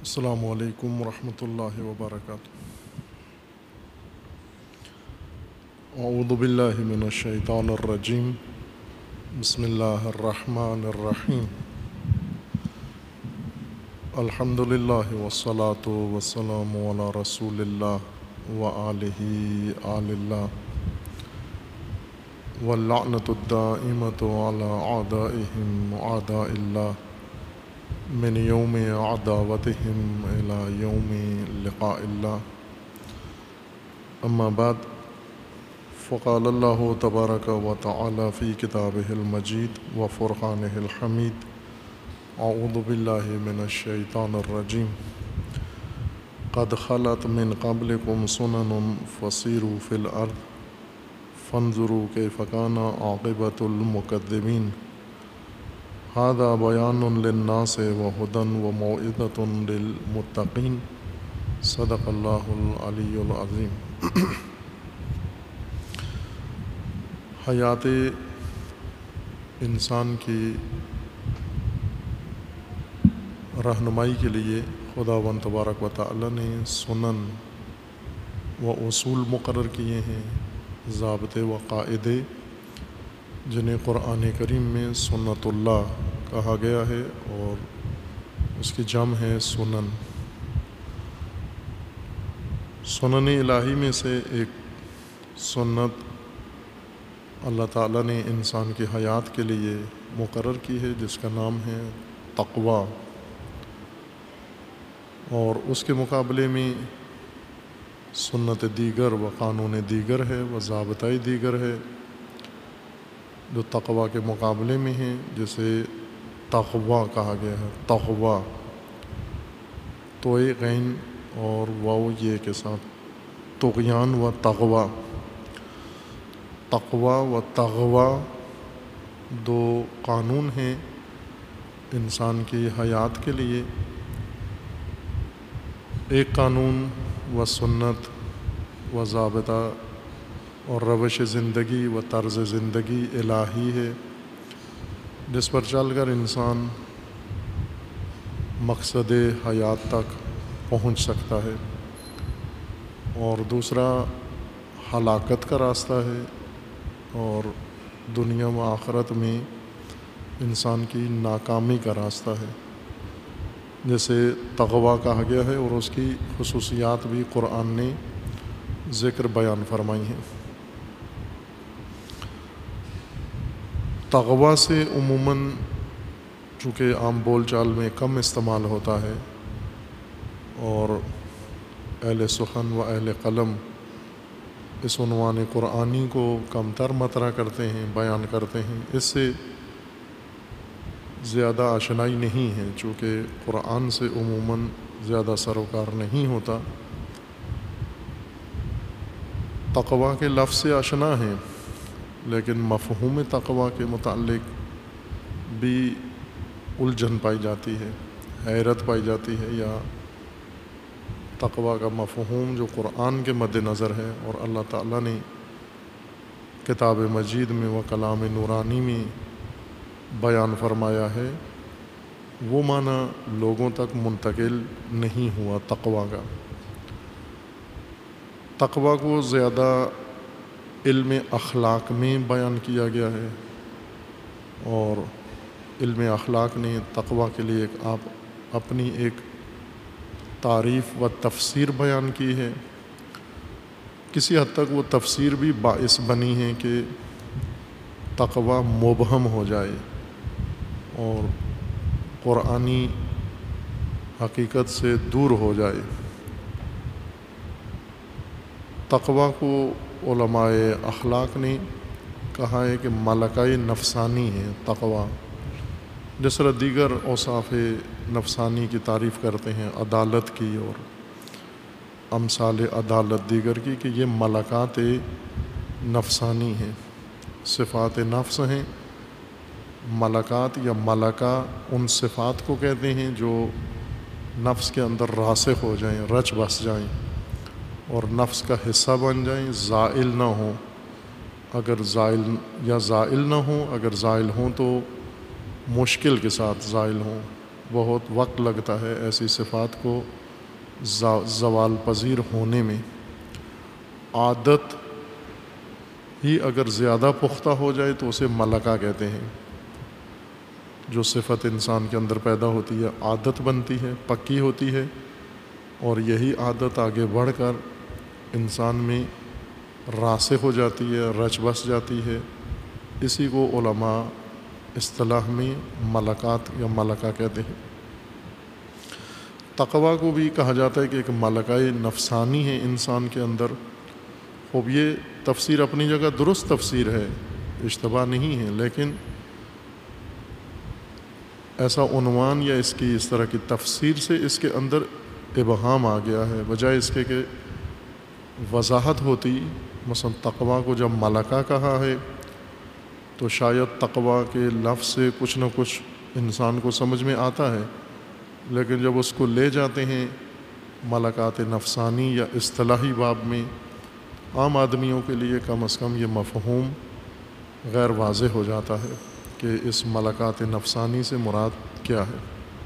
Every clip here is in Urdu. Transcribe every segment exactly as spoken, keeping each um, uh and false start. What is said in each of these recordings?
السلام علیکم ورحمۃ اللہ وبرکاتہ۔ اعوذ باللہ من الشیطان الرجیم، بسم اللہ الرحمن الرحیم۔ الحمد للہ والصلاة والسلام علی رسول اللہ وآلہ آل اللہ، واللعنۃ الدائمۃ علی اعدائہم اعداء اللہ من یوم عداوتہم الی یوم لقاء اللہ، اما بعد فقال اللہ تبارک و تعالی فی کتابہ المجید و فرقانہ الحمید، اعوذ باللہ من الشیطان الرجیم، قد خلت من قبلکم سنن فسیروا فی الارض فانظروا کیف کان عاقبۃ المکذبین، ھذا بیان للناس وہدی وموعظۃ للمتقین، صدق اللہ العلی العظیم۔ حیات انسان کی رہنمائی کے لیے خداوند تبارک و تعالی نے سنن و اصول مقرر کیے ہیں، ضابطے و قاعدے، جنہیں قرآن کریم میں سنت اللہ کہا گیا ہے اور اس کی جمع ہے سنن۔ سنن الہی میں سے ایک سنت اللہ تعالیٰ نے انسان کی حیات کے لیے مقرر کی ہے، جس کا نام ہے تقویٰ، اور اس کے مقابلے میں سنت دیگر و قانون دیگر ہے و ضابطۂ دیگر ہے جو تقویٰ کے مقابلے میں ہیں، جسے تقویٰ کہا گیا ہے۔ تقویٰ توئے غین اور واو یہ کے ساتھ طغیان و تغویٰ۔ تقویٰ و تغویٰ دو قانون ہیں انسان کی حیات کے لیے۔ ایک قانون و سنت و ضابطہ اور روش زندگی و طرز زندگی الہی ہے، جس پر چل کر انسان مقصد حیات تک پہنچ سکتا ہے، اور دوسرا ہلاکت کا راستہ ہے اور دنیا و آخرت میں انسان کی ناکامی کا راستہ ہے، جسے تقویٰ کہا گیا ہے، اور اس کی خصوصیات بھی قرآن نے ذکر بیان فرمائی ہیں۔ تقویٰ سے عموماً چونکہ عام بول چال میں کم استعمال ہوتا ہے اور اہل سخن و اہل قلم اس عنوان قرآنی کو کم تر مطرح کرتے ہیں، بیان کرتے ہیں، اس سے زیادہ آشنائی نہیں ہے، چونکہ قرآن سے عموماً زیادہ سروکار نہیں ہوتا۔ تقویٰ کے لفظ سے آشنا ہیں، لیکن مفہوم تقویٰ کے متعلق بھی الجھن پائی جاتی ہے، حیرت پائی جاتی ہے، یا تقویٰ کا مفہوم جو قرآن کے مد نظر ہے اور اللہ تعالیٰ نے کتاب مجید میں و کلام نورانی میں بیان فرمایا ہے، وہ معنی لوگوں تک منتقل نہیں ہوا تقویٰ کا۔ تقویٰ کو زیادہ علم اخلاق میں بیان کیا گیا ہے، اور علم اخلاق نے تقویٰ کے لیے ایک آپ اپنی ایک تعریف و تفسیر بیان کی ہے۔ کسی حد تک وہ تفسیر بھی باعث بنی ہے کہ تقویٰ مبہم ہو جائے اور قرآنی حقیقت سے دور ہو جائے۔ تقویٰ کو علماء اخلاق نے کہا ہے کہ ملکہ نفسانی ہے تقویٰ، جس طرح دیگر اوصاف نفسانی کی تعریف کرتے ہیں، عدالت کی اور امثال عدالت دیگر کی، کہ یہ ملکات نفسانی ہیں، صفات نفس ہیں۔ ملکات یا ملکہ ان صفات کو کہتے ہیں جو نفس کے اندر راسخ ہو جائیں، رچ بس جائیں اور نفس کا حصہ بن جائیں، زائل نہ ہوں۔ اگر زائل یا زائل نہ ہوں، اگر زائل ہوں تو مشکل کے ساتھ زائل ہوں، بہت وقت لگتا ہے ایسی صفات کو زوال پذیر ہونے میں۔ عادت ہی اگر زیادہ پختہ ہو جائے تو اسے ملکہ کہتے ہیں۔ جو صفت انسان کے اندر پیدا ہوتی ہے عادت بنتی ہے، پکی ہوتی ہے، اور یہی عادت آگے بڑھ کر انسان میں راسخ ہو جاتی ہے، رچ بس جاتی ہے۔ اسی کو علماء اصطلاح میں ملکات یا ملکہ کہتے ہیں۔ تقویٰ کو بھی کہا جاتا ہے کہ ایک ملکہ نفسانی ہے انسان کے اندر۔ خوب یہ تفسیر اپنی جگہ درست تفسیر ہے، اشتباہ نہیں ہے، لیکن ایسا عنوان یا اس کی اس طرح کی تفسیر سے اس کے اندر ابہام آ گیا ہے، بجائے اس کے کہ وضاحت ہوتی۔ مثلا تقویٰ کو جب ملکہ کہا ہے تو شاید تقویٰ کے لفظ سے کچھ نہ کچھ انسان کو سمجھ میں آتا ہے، لیکن جب اس کو لے جاتے ہیں ملکات نفسانی یا اصطلاحی باب میں، عام آدمیوں کے لیے کم از کم یہ مفہوم غیر واضح ہو جاتا ہے کہ اس ملکات نفسانی سے مراد کیا ہے۔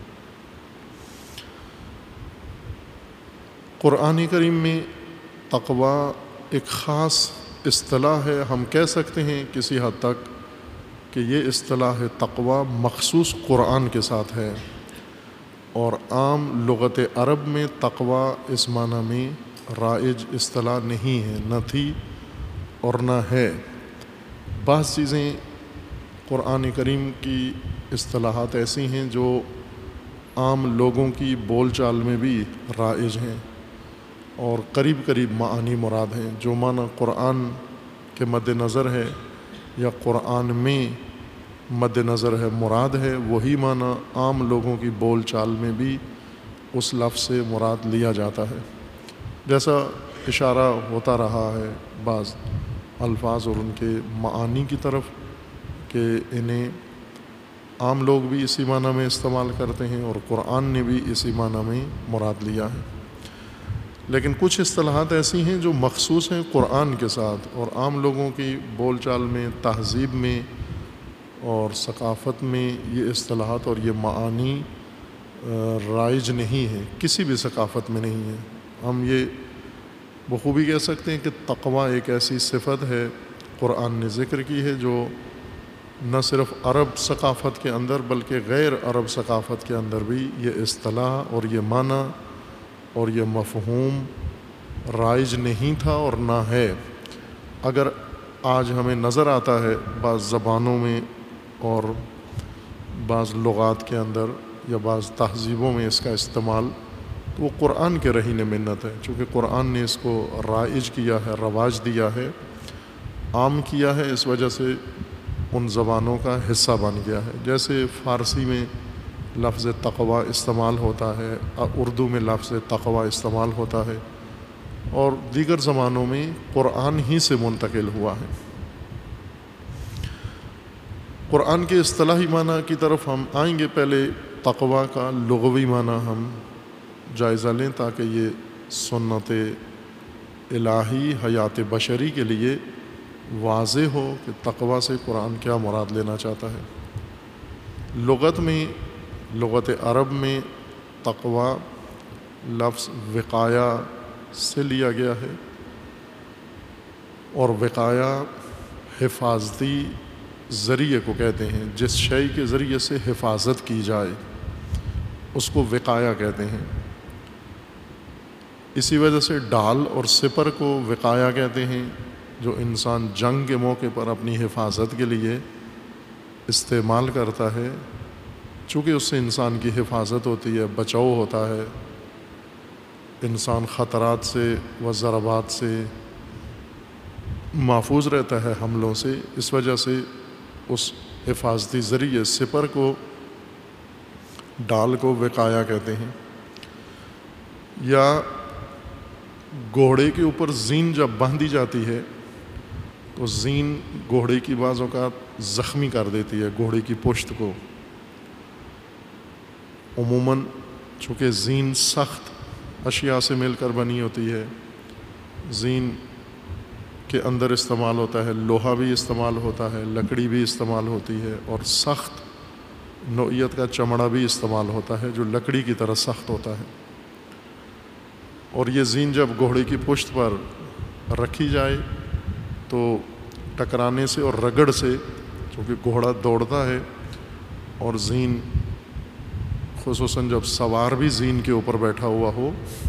قرآن کریم میں تقویٰ ایک خاص اصطلاح ہے۔ ہم کہہ سکتے ہیں کسی حد تک کہ یہ اصطلاح تقویٰ مخصوص قرآن کے ساتھ ہے، اور عام لغت عرب میں تقویٰ اس معنی میں رائج اصطلاح نہیں ہے، نہ تھی اور نہ ہے۔ بعض چیزیں قرآن کریم کی اصطلاحات ایسی ہیں جو عام لوگوں کی بول چال میں بھی رائج ہیں اور قریب قریب معانی مراد ہیں۔ جو معنی قرآن کے مد نظر ہے یا قرآن میں مد نظر ہے مراد ہے، وہی معنی عام لوگوں کی بول چال میں بھی اس لفظ سے مراد لیا جاتا ہے۔ جیسا اشارہ ہوتا رہا ہے بعض الفاظ اور ان کے معانی کی طرف کہ انہیں عام لوگ بھی اسی معنی میں استعمال کرتے ہیں اور قرآن نے بھی اسی معنی میں مراد لیا ہے۔ لیکن کچھ اصطلاحات ایسی ہیں جو مخصوص ہیں قرآن کے ساتھ، اور عام لوگوں کی بول چال میں، تہذیب میں اور ثقافت میں یہ اصطلاحات اور یہ معانی رائج نہیں ہے، کسی بھی ثقافت میں نہیں ہے۔ ہم یہ بخوبی کہہ سکتے ہیں کہ تقویٰ ایک ایسی صفت ہے قرآن نے ذکر کی ہے جو نہ صرف عرب ثقافت کے اندر بلکہ غیر عرب ثقافت کے اندر بھی یہ اصطلاح اور یہ معنی اور یہ مفہوم رائج نہیں تھا اور نہ ہے۔ اگر آج ہمیں نظر آتا ہے بعض زبانوں میں اور بعض لغات کے اندر یا بعض تہذیبوں میں اس کا استعمال، تو وہ قرآن کے رہین منت ہے، چونکہ قرآن نے اس کو رائج کیا ہے، رواج دیا ہے، عام کیا ہے، اس وجہ سے ان زبانوں کا حصہ بن گیا ہے۔ جیسے فارسی میں لفظ تقویٰ استعمال ہوتا ہے، اردو میں لفظ تقویٰ استعمال ہوتا ہے، اور دیگر زبانوں میں قرآن ہی سے منتقل ہوا ہے۔ قرآن کے اصطلاحی معنی کی طرف ہم آئیں گے، پہلے تقویٰ کا لغوی معنی ہم جائزہ لیں تاکہ یہ سنت الہی حیات بشری کے لیے واضح ہو کہ تقویٰ سے قرآن کیا مراد لینا چاہتا ہے۔ لغت میں، لغت عرب میں تقویٰ لفظ وقایا سے لیا گیا ہے، اور وقایا حفاظتی ذریعے کو کہتے ہیں، جس شے کے ذریعے سے حفاظت کی جائے اس کو وقایا کہتے ہیں۔ اسی وجہ سے ڈال اور سپر کو وقایا کہتے ہیں، جو انسان جنگ کے موقع پر اپنی حفاظت کے لیے استعمال کرتا ہے، چونکہ اس سے انسان کی حفاظت ہوتی ہے، بچاؤ ہوتا ہے، انسان خطرات سے و ضربات سے محفوظ رہتا ہے، حملوں سے۔ اس وجہ سے اس حفاظتی ذریعے سپر کو، ڈال کو وقایا کہتے ہیں۔ یا گھوڑے کے اوپر زین جب باندھی جاتی ہے تو زین گھوڑے کی بعض اوقات زخمی کر دیتی ہے، گھوڑے کی پشت کو۔ عموماً چونکہ زین سخت اشیاء سے مل کر بنی ہوتی ہے، زین کے اندر استعمال ہوتا ہے، لوہا بھی استعمال ہوتا ہے، لکڑی بھی استعمال ہوتی ہے، اور سخت نوعیت کا چمڑا بھی استعمال ہوتا ہے جو لکڑی کی طرح سخت ہوتا ہے، اور یہ زین جب گھوڑے کی پشت پر رکھی جائے تو ٹکرانے سے اور رگڑ سے، چونکہ گھوڑا دوڑتا ہے اور زین خصوصاً جب سوار بھی زین کے اوپر بیٹھا ہوا ہو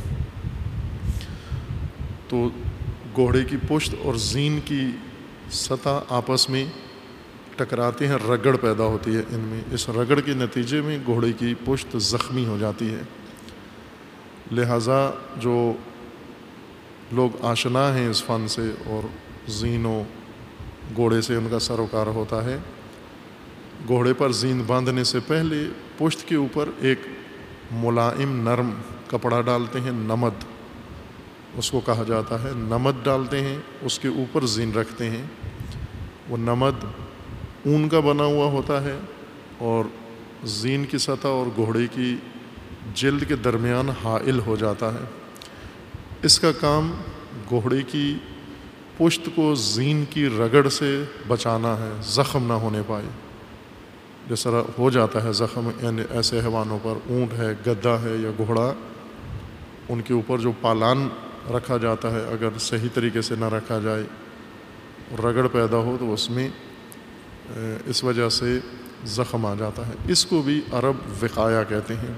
تو گھوڑے کی پشت اور زین کی سطح آپس میں ٹکراتے ہیں، رگڑ پیدا ہوتی ہے ان میں، اس رگڑ کے نتیجے میں گھوڑے کی پشت زخمی ہو جاتی ہے۔ لہٰذا جو لوگ آشنا ہیں اس فن سے اور زین و گھوڑے سے ان کا سروکار ہوتا ہے، گھوڑے پر زین باندھنے سے پہلے پشت کے اوپر ایک ملائم نرم کپڑا ڈالتے ہیں، نمد اس کو کہا جاتا ہے، نمد ڈالتے ہیں، اس کے اوپر زین رکھتے ہیں۔ وہ نمد اون کا بنا ہوا ہوتا ہے اور زین کی سطح اور گھوڑے کی جلد کے درمیان حائل ہو جاتا ہے۔ اس کا کام گھوڑے کی پشت کو زین کی رگڑ سے بچانا ہے، زخم نہ ہونے پائے۔ جس طرح ہو جاتا ہے زخم یعنی ایسے حیوانوں پر، اونٹ ہے، گدھا ہے یا گھوڑا، ان کے اوپر جو پالان رکھا جاتا ہے اگر صحیح طریقے سے نہ رکھا جائے اور رگڑ پیدا ہو تو اس میں اس وجہ سے زخم آ جاتا ہے۔ اس کو بھی عرب وقایا کہتے ہیں،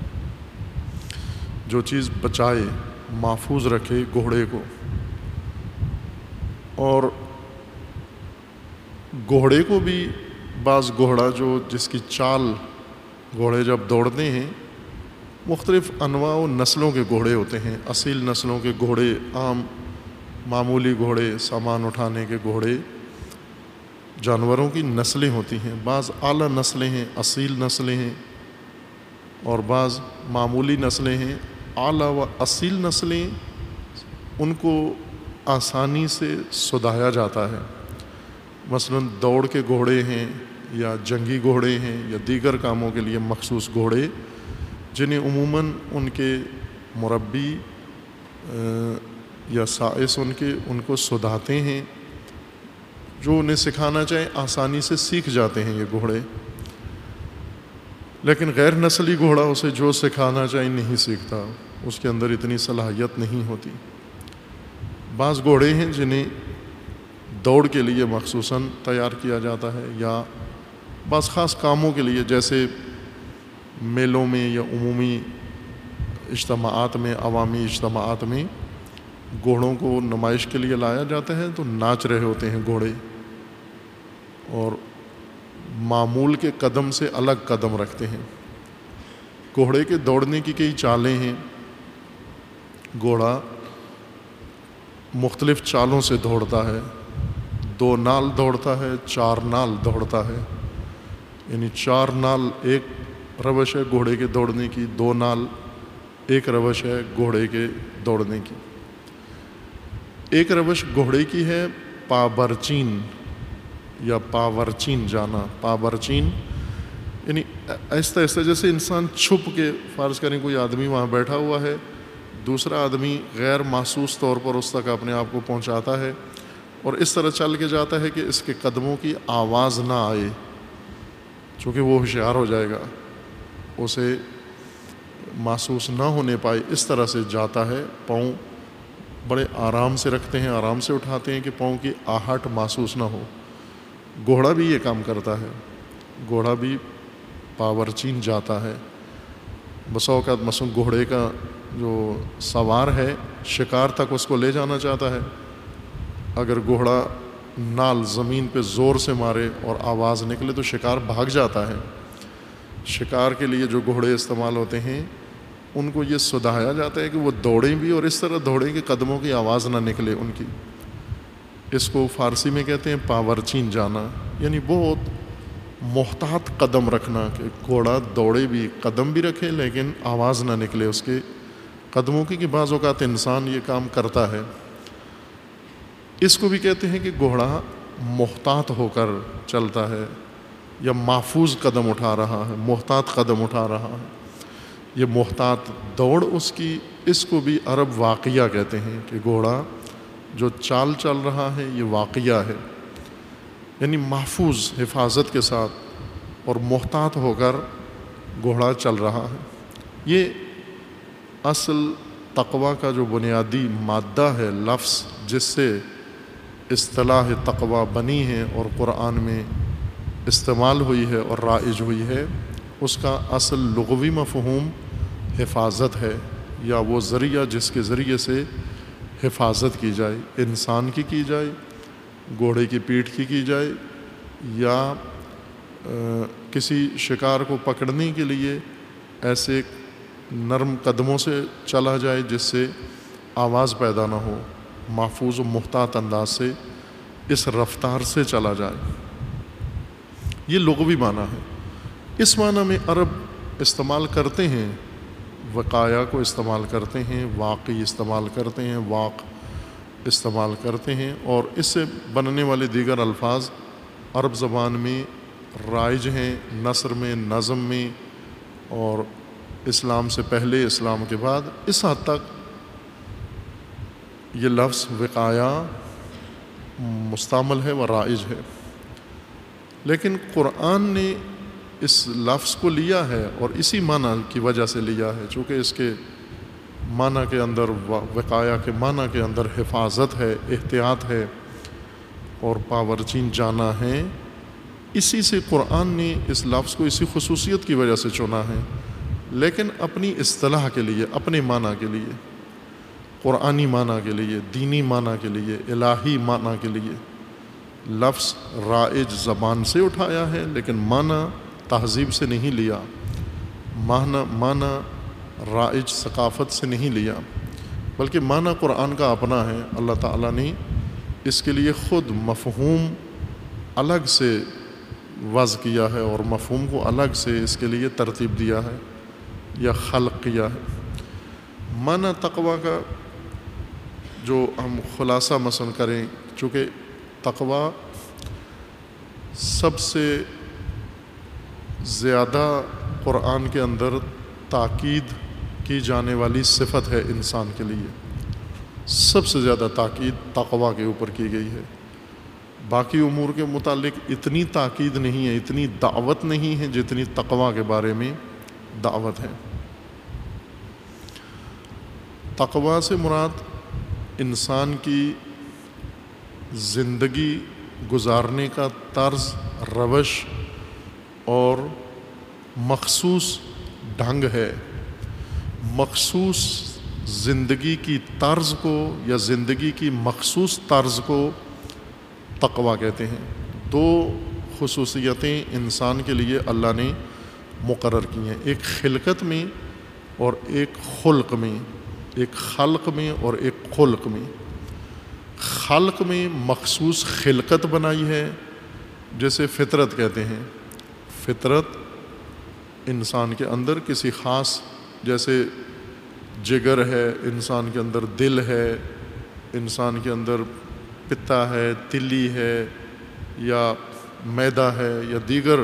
جو چیز بچائے، محفوظ رکھے گھوڑے کو۔ اور گھوڑے کو بھی بعض گھوڑا جو جس کی چال، گھوڑے جب دوڑتے ہیں مختلف انواع و نسلوں کے گھوڑے ہوتے ہیں، اصیل نسلوں کے گھوڑے، عام معمولی گھوڑے، سامان اٹھانے کے گھوڑے، جانوروں کی نسلیں ہوتی ہیں، بعض اعلیٰ نسلیں ہیں، اصیل نسلیں ہیں، اور بعض معمولی نسلیں ہیں۔ اعلیٰ و اصیل نسلیں ان کو آسانی سے سدھایا جاتا ہے، مثلاً دوڑ کے گھوڑے ہیں یا جنگی گھوڑے ہیں یا دیگر کاموں کے لیے مخصوص گھوڑے، جنہیں عموماً ان کے مربی یا سائس ان کے ان کو سدھاتے ہیں، جو انہیں سکھانا چاہیں آسانی سے سیکھ جاتے ہیں یہ گھوڑے۔ لیکن غیر نسلی گھوڑا اسے جو سکھانا چاہیں نہیں سیکھتا، اس کے اندر اتنی صلاحیت نہیں ہوتی۔ بعض گھوڑے ہیں جنہیں دوڑ کے لیے مخصوصاً تیار کیا جاتا ہے یا بعض خاص کاموں کے لیے، جیسے میلوں میں یا عمومی اجتماعات میں، عوامی اجتماعات میں گھوڑوں کو نمائش کے لیے لایا جاتا ہے تو ناچ رہے ہوتے ہیں گھوڑے، اور معمول کے قدم سے الگ قدم رکھتے ہیں۔ گھوڑے کے دوڑنے کی کئی چالیں ہیں، گھوڑا مختلف چالوں سے دوڑتا ہے، دو نال دوڑتا ہے، چار نال دوڑتا ہے، یعنی چار نال ایک روش ہے گھوڑے کے دوڑنے کی، دو نال ایک روش ہے گھوڑے کے دوڑنے کی۔ ایک روش گھوڑے کی ہے پابرچین یا پاورچین جانا۔ پابرچین یعنی ایسا ایسا جیسے انسان چھپ کے، فرض کریں کوئی آدمی وہاں بیٹھا ہوا ہے، دوسرا آدمی غیر محسوس طور پر اس تک اپنے آپ کو پہنچاتا ہے اور اس طرح چل کے جاتا ہے کہ اس کے قدموں کی آواز نہ آئے، چونکہ وہ ہوشیار ہو جائے گا، اسے محسوس نہ ہونے پائے، اس طرح سے جاتا ہے۔ پاؤں بڑے آرام سے رکھتے ہیں، آرام سے اٹھاتے ہیں کہ پاؤں کی آہٹ محسوس نہ ہو۔ گھوڑا بھی یہ کام کرتا ہے، گھوڑا بھی پاورچین جاتا ہے۔ بسا اوقات مثلا گھوڑے کا جو سوار ہے شکار تک اس کو لے جانا چاہتا ہے، اگر گھوڑا نال زمین پہ زور سے مارے اور آواز نکلے تو شکار بھاگ جاتا ہے۔ شکار کے لیے جو گھوڑے استعمال ہوتے ہیں ان کو یہ سدھایا جاتا ہے کہ وہ دوڑیں بھی اور اس طرح دوڑیں کہ قدموں کی آواز نہ نکلے ان کی۔ اس کو فارسی میں کہتے ہیں پاورچین جانا، یعنی بہت محتاط قدم رکھنا کہ گھوڑا دوڑے بھی، قدم بھی رکھے لیکن آواز نہ نکلے اس کے قدموں کی، کہ بعض اوقات انسان یہ کام کرتا ہے۔ اس کو بھی کہتے ہیں کہ گھوڑا محتاط ہو کر چلتا ہے یا محفوظ قدم اٹھا رہا ہے، محتاط قدم اٹھا رہا ہے۔ یہ محتاط دوڑ اس کی، اس کو بھی عرب واقعہ کہتے ہیں کہ گھوڑا جو چال چل رہا ہے یہ واقعہ ہے، یعنی محفوظ، حفاظت کے ساتھ اور محتاط ہو کر گھوڑا چل رہا ہے۔ یہ اصل تقویٰ کا جو بنیادی مادہ ہے، لفظ جس سے اصطلاح تقویٰ بنی ہے اور قرآن میں استعمال ہوئی ہے اور رائج ہوئی ہے، اس کا اصل لغوی مفہوم حفاظت ہے، یا وہ ذریعہ جس کے ذریعے سے حفاظت کی جائے، انسان کی کی جائے، گھوڑے کی پیٹھ کی کی جائے، یا کسی شکار کو پکڑنے کے لیے ایسے نرم قدموں سے چلا جائے جس سے آواز پیدا نہ ہو، محفوظ و محتاط انداز سے اس رفتار سے چلا جائے۔ یہ لغوی معنی ہے۔ اس معنی میں عرب استعمال کرتے ہیں، وقایا کو استعمال کرتے ہیں، واقعی استعمال کرتے ہیں، واق استعمال کرتے ہیں، اور اس سے بننے والے دیگر الفاظ عرب زبان میں رائج ہیں، نثر میں، نظم میں، اور اسلام سے پہلے، اسلام کے بعد۔ اس حد تک یہ لفظ وقایا مستعمل ہے و رائج ہے، لیکن قرآن نے اس لفظ کو لیا ہے اور اسی معنی کی وجہ سے لیا ہے، چونکہ اس کے معنی کے اندر، وقایا کے معنی کے اندر حفاظت ہے، احتیاط ہے اور باورچین جانا ہے۔ اسی سے قرآن نے اس لفظ کو اسی خصوصیت کی وجہ سے چنا ہے، لیکن اپنی اصطلاح کے لیے، اپنے معنی کے لیے، قرآنی معنی کے لیے، دینی معنی کے لیے، الہی معنی کے لیے لفظ رائج زبان سے اٹھایا ہے، لیکن معنی تہذیب سے نہیں لیا، معنی معنی رائج ثقافت سے نہیں لیا، بلکہ معنی قرآن کا اپنا ہے۔ اللہ تعالیٰ نے اس کے لیے خود مفہوم الگ سے وضع کیا ہے اور مفہوم کو الگ سے اس کے لیے ترتیب دیا ہے یا خلق کیا ہے۔ معنی تقویٰ کا جو ہم خلاصہ مثلا کریں، چونکہ تقویٰ سب سے زیادہ قرآن کے اندر تاکید کی جانے والی صفت ہے، انسان کے لیے سب سے زیادہ تاکید تقویٰ کے اوپر کی گئی ہے۔ باقی امور کے متعلق اتنی تاکید نہیں ہے، اتنی دعوت نہیں ہے جتنی تقویٰ کے بارے میں دعوت ہے۔ تقویٰ سے مراد انسان کی زندگی گزارنے کا طرز، روش اور مخصوص ڈھنگ ہے۔ مخصوص زندگی کی طرز کو یا زندگی کی مخصوص طرز کو تقویٰ کہتے ہیں۔ دو خصوصیتیں انسان کے لیے اللہ نے مقرر کی ہیں، ایک خلقت میں اور ایک خلق میں، ایک خلق میں اور ایک خلق میں۔ خلق میں مخصوص خلقت بنائی ہے، جیسے فطرت کہتے ہیں۔ فطرت انسان کے اندر کسی خاص، جیسے جگر ہے، انسان کے اندر دل ہے، انسان کے اندر پتا ہے، تلی ہے، یا معدہ ہے، یا دیگر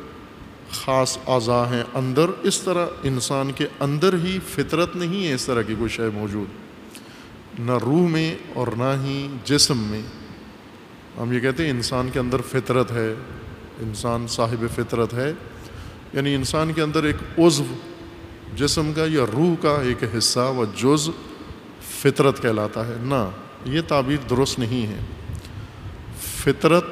خاص اعضاء ہیں اندر، اس طرح انسان کے اندر ہی فطرت نہیں ہے اس طرح کی کوئی شے موجود، نہ روح میں اور نہ ہی جسم میں۔ ہم یہ کہتے ہیں انسان کے اندر فطرت ہے، انسان صاحب فطرت ہے، یعنی انسان کے اندر ایک عضو جسم کا یا روح کا ایک حصہ و جز فطرت کہلاتا ہے۔ نہ، یہ تعبیر درست نہیں ہے۔ فطرت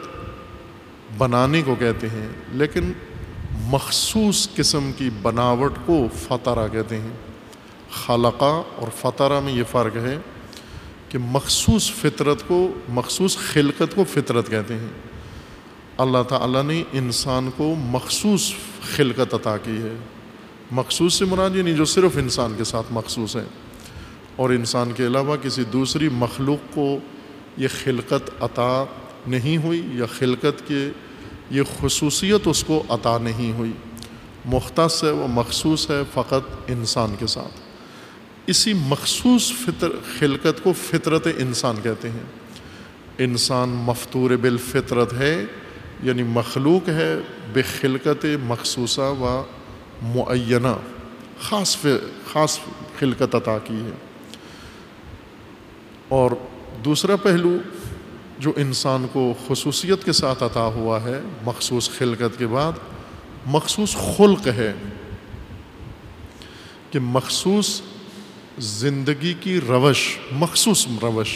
بنانے کو کہتے ہیں، لیکن مخصوص قسم کی بناوٹ کو فطرہ کہتے ہیں۔ خلقہ اور فطرہ میں یہ فرق ہے کہ مخصوص فطرت کو، مخصوص خلقت کو فطرت کہتے ہیں۔ اللہ تعالیٰ نے انسان کو مخصوص خلقت عطا کی ہے۔ مخصوص سے مراد یہ نہیں جو صرف انسان کے ساتھ مخصوص ہے، اور انسان کے علاوہ کسی دوسری مخلوق کو یہ خلقت عطا نہیں ہوئی، یا خلقت کے یہ خصوصیت اس کو عطا نہیں ہوئی۔ مختص ہے، وہ مخصوص ہے فقط انسان کے ساتھ۔ اسی مخصوص فطر خلقت کو فطرت انسان کہتے ہیں۔ انسان مفطور بالفطرت ہے، یعنی مخلوق ہے بخلقت مخصوصہ و معینہ، خاص خاص خلقت عطا کی ہے۔ اور دوسرا پہلو جو انسان کو خصوصیت کے ساتھ عطا ہوا ہے مخصوص خلقت کے بعد، مخصوص خلق ہے کہ مخصوص زندگی کی روش، مخصوص روش،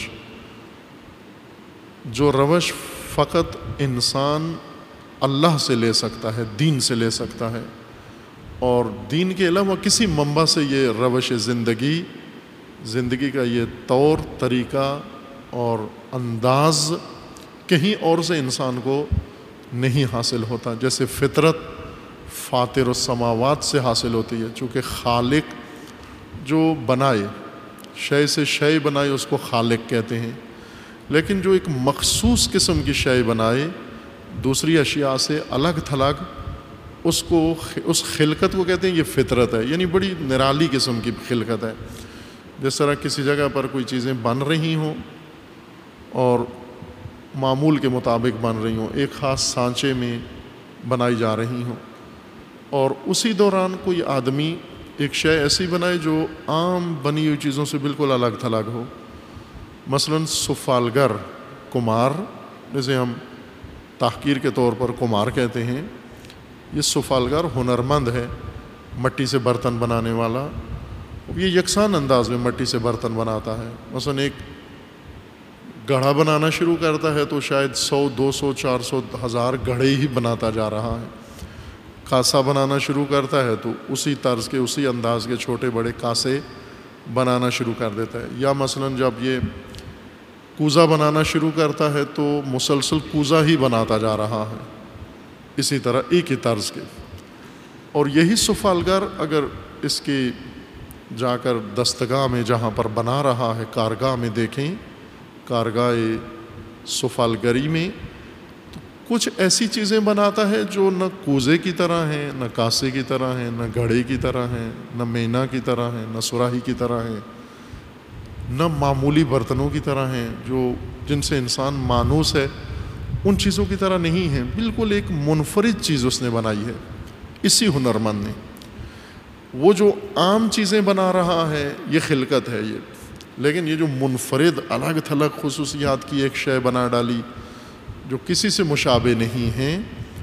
جو روش فقط انسان اللہ سے لے سکتا ہے، دین سے لے سکتا ہے، اور دین کے علاوہ کسی منبع سے یہ روش زندگی زندگی کا یہ طور طریقہ اور انداز کہیں اور سے انسان کو نہیں حاصل ہوتا۔ جیسے فطرت فاطر السماوات سے حاصل ہوتی ہے، چونکہ خالق جو بنائے، شے سے شے بنائے، اس کو خالق کہتے ہیں، لیکن جو ایک مخصوص قسم کی شے بنائے دوسری اشیاء سے الگ تھلگ، اس کو اس خلقت کو کہتے ہیں یہ فطرت ہے، یعنی بڑی نرالی قسم کی خلقت ہے۔ جس طرح کسی جگہ پر کوئی چیزیں بن رہی ہوں اور معمول کے مطابق بن رہی ہوں، ایک خاص سانچے میں بنائی جا رہی ہوں، اور اسی دوران کوئی آدمی ایک شے ایسی بنائے جو عام بنی ہوئی چیزوں سے بالکل الگ تھلگ ہو۔ مثلاً سفالگر، کمار، جسے ہم تحقیر کے طور پر کمار کہتے ہیں، یہ سفالگر ہنرمند ہے، مٹی سے برتن بنانے والا، یہ یکساں انداز میں مٹی سے برتن بناتا ہے۔ مثلاً ایک گڑھا بنانا شروع کرتا ہے تو شاید سو دو سو چار سو ہزار گڑھے ہی بناتا جا رہا ہے۔ کاسا بنانا شروع کرتا ہے تو اسی طرز کے اسی انداز کے چھوٹے بڑے کاسے بنانا شروع کر دیتا ہے۔ یا مثلاً جب یہ کوزہ بنانا شروع کرتا ہے تو مسلسل کوزہ ہی بناتا جا رہا ہے، اسی طرح ایک ہی طرز کے۔ اور یہی سفالگر اگر اس کی جا کر دستگاہ میں جہاں پر بنا رہا ہے، کارگاہ میں دیکھیں، کارگاہ سفالگری میں، تو کچھ ایسی چیزیں بناتا ہے جو نہ کوزے کی طرح ہیں، نہ کاسے کی طرح ہیں، نہ گھڑے کی طرح ہیں، نہ مینا کی طرح ہیں، نہ سراہی کی طرح ہیں، نہ معمولی برتنوں کی طرح ہیں جو جن سے انسان مانوس ہے، ان چیزوں کی طرح نہیں ہیں۔ بالکل ایک منفرد چیز اس نے بنائی ہے اسی ہنرمند نے۔ وہ جو عام چیزیں بنا رہا ہے یہ خلقت ہے یہ، لیکن یہ جو منفرد الگ تھلگ خصوصیات کی ایک شے بنا ڈالی جو کسی سے مشابہ نہیں ہیں،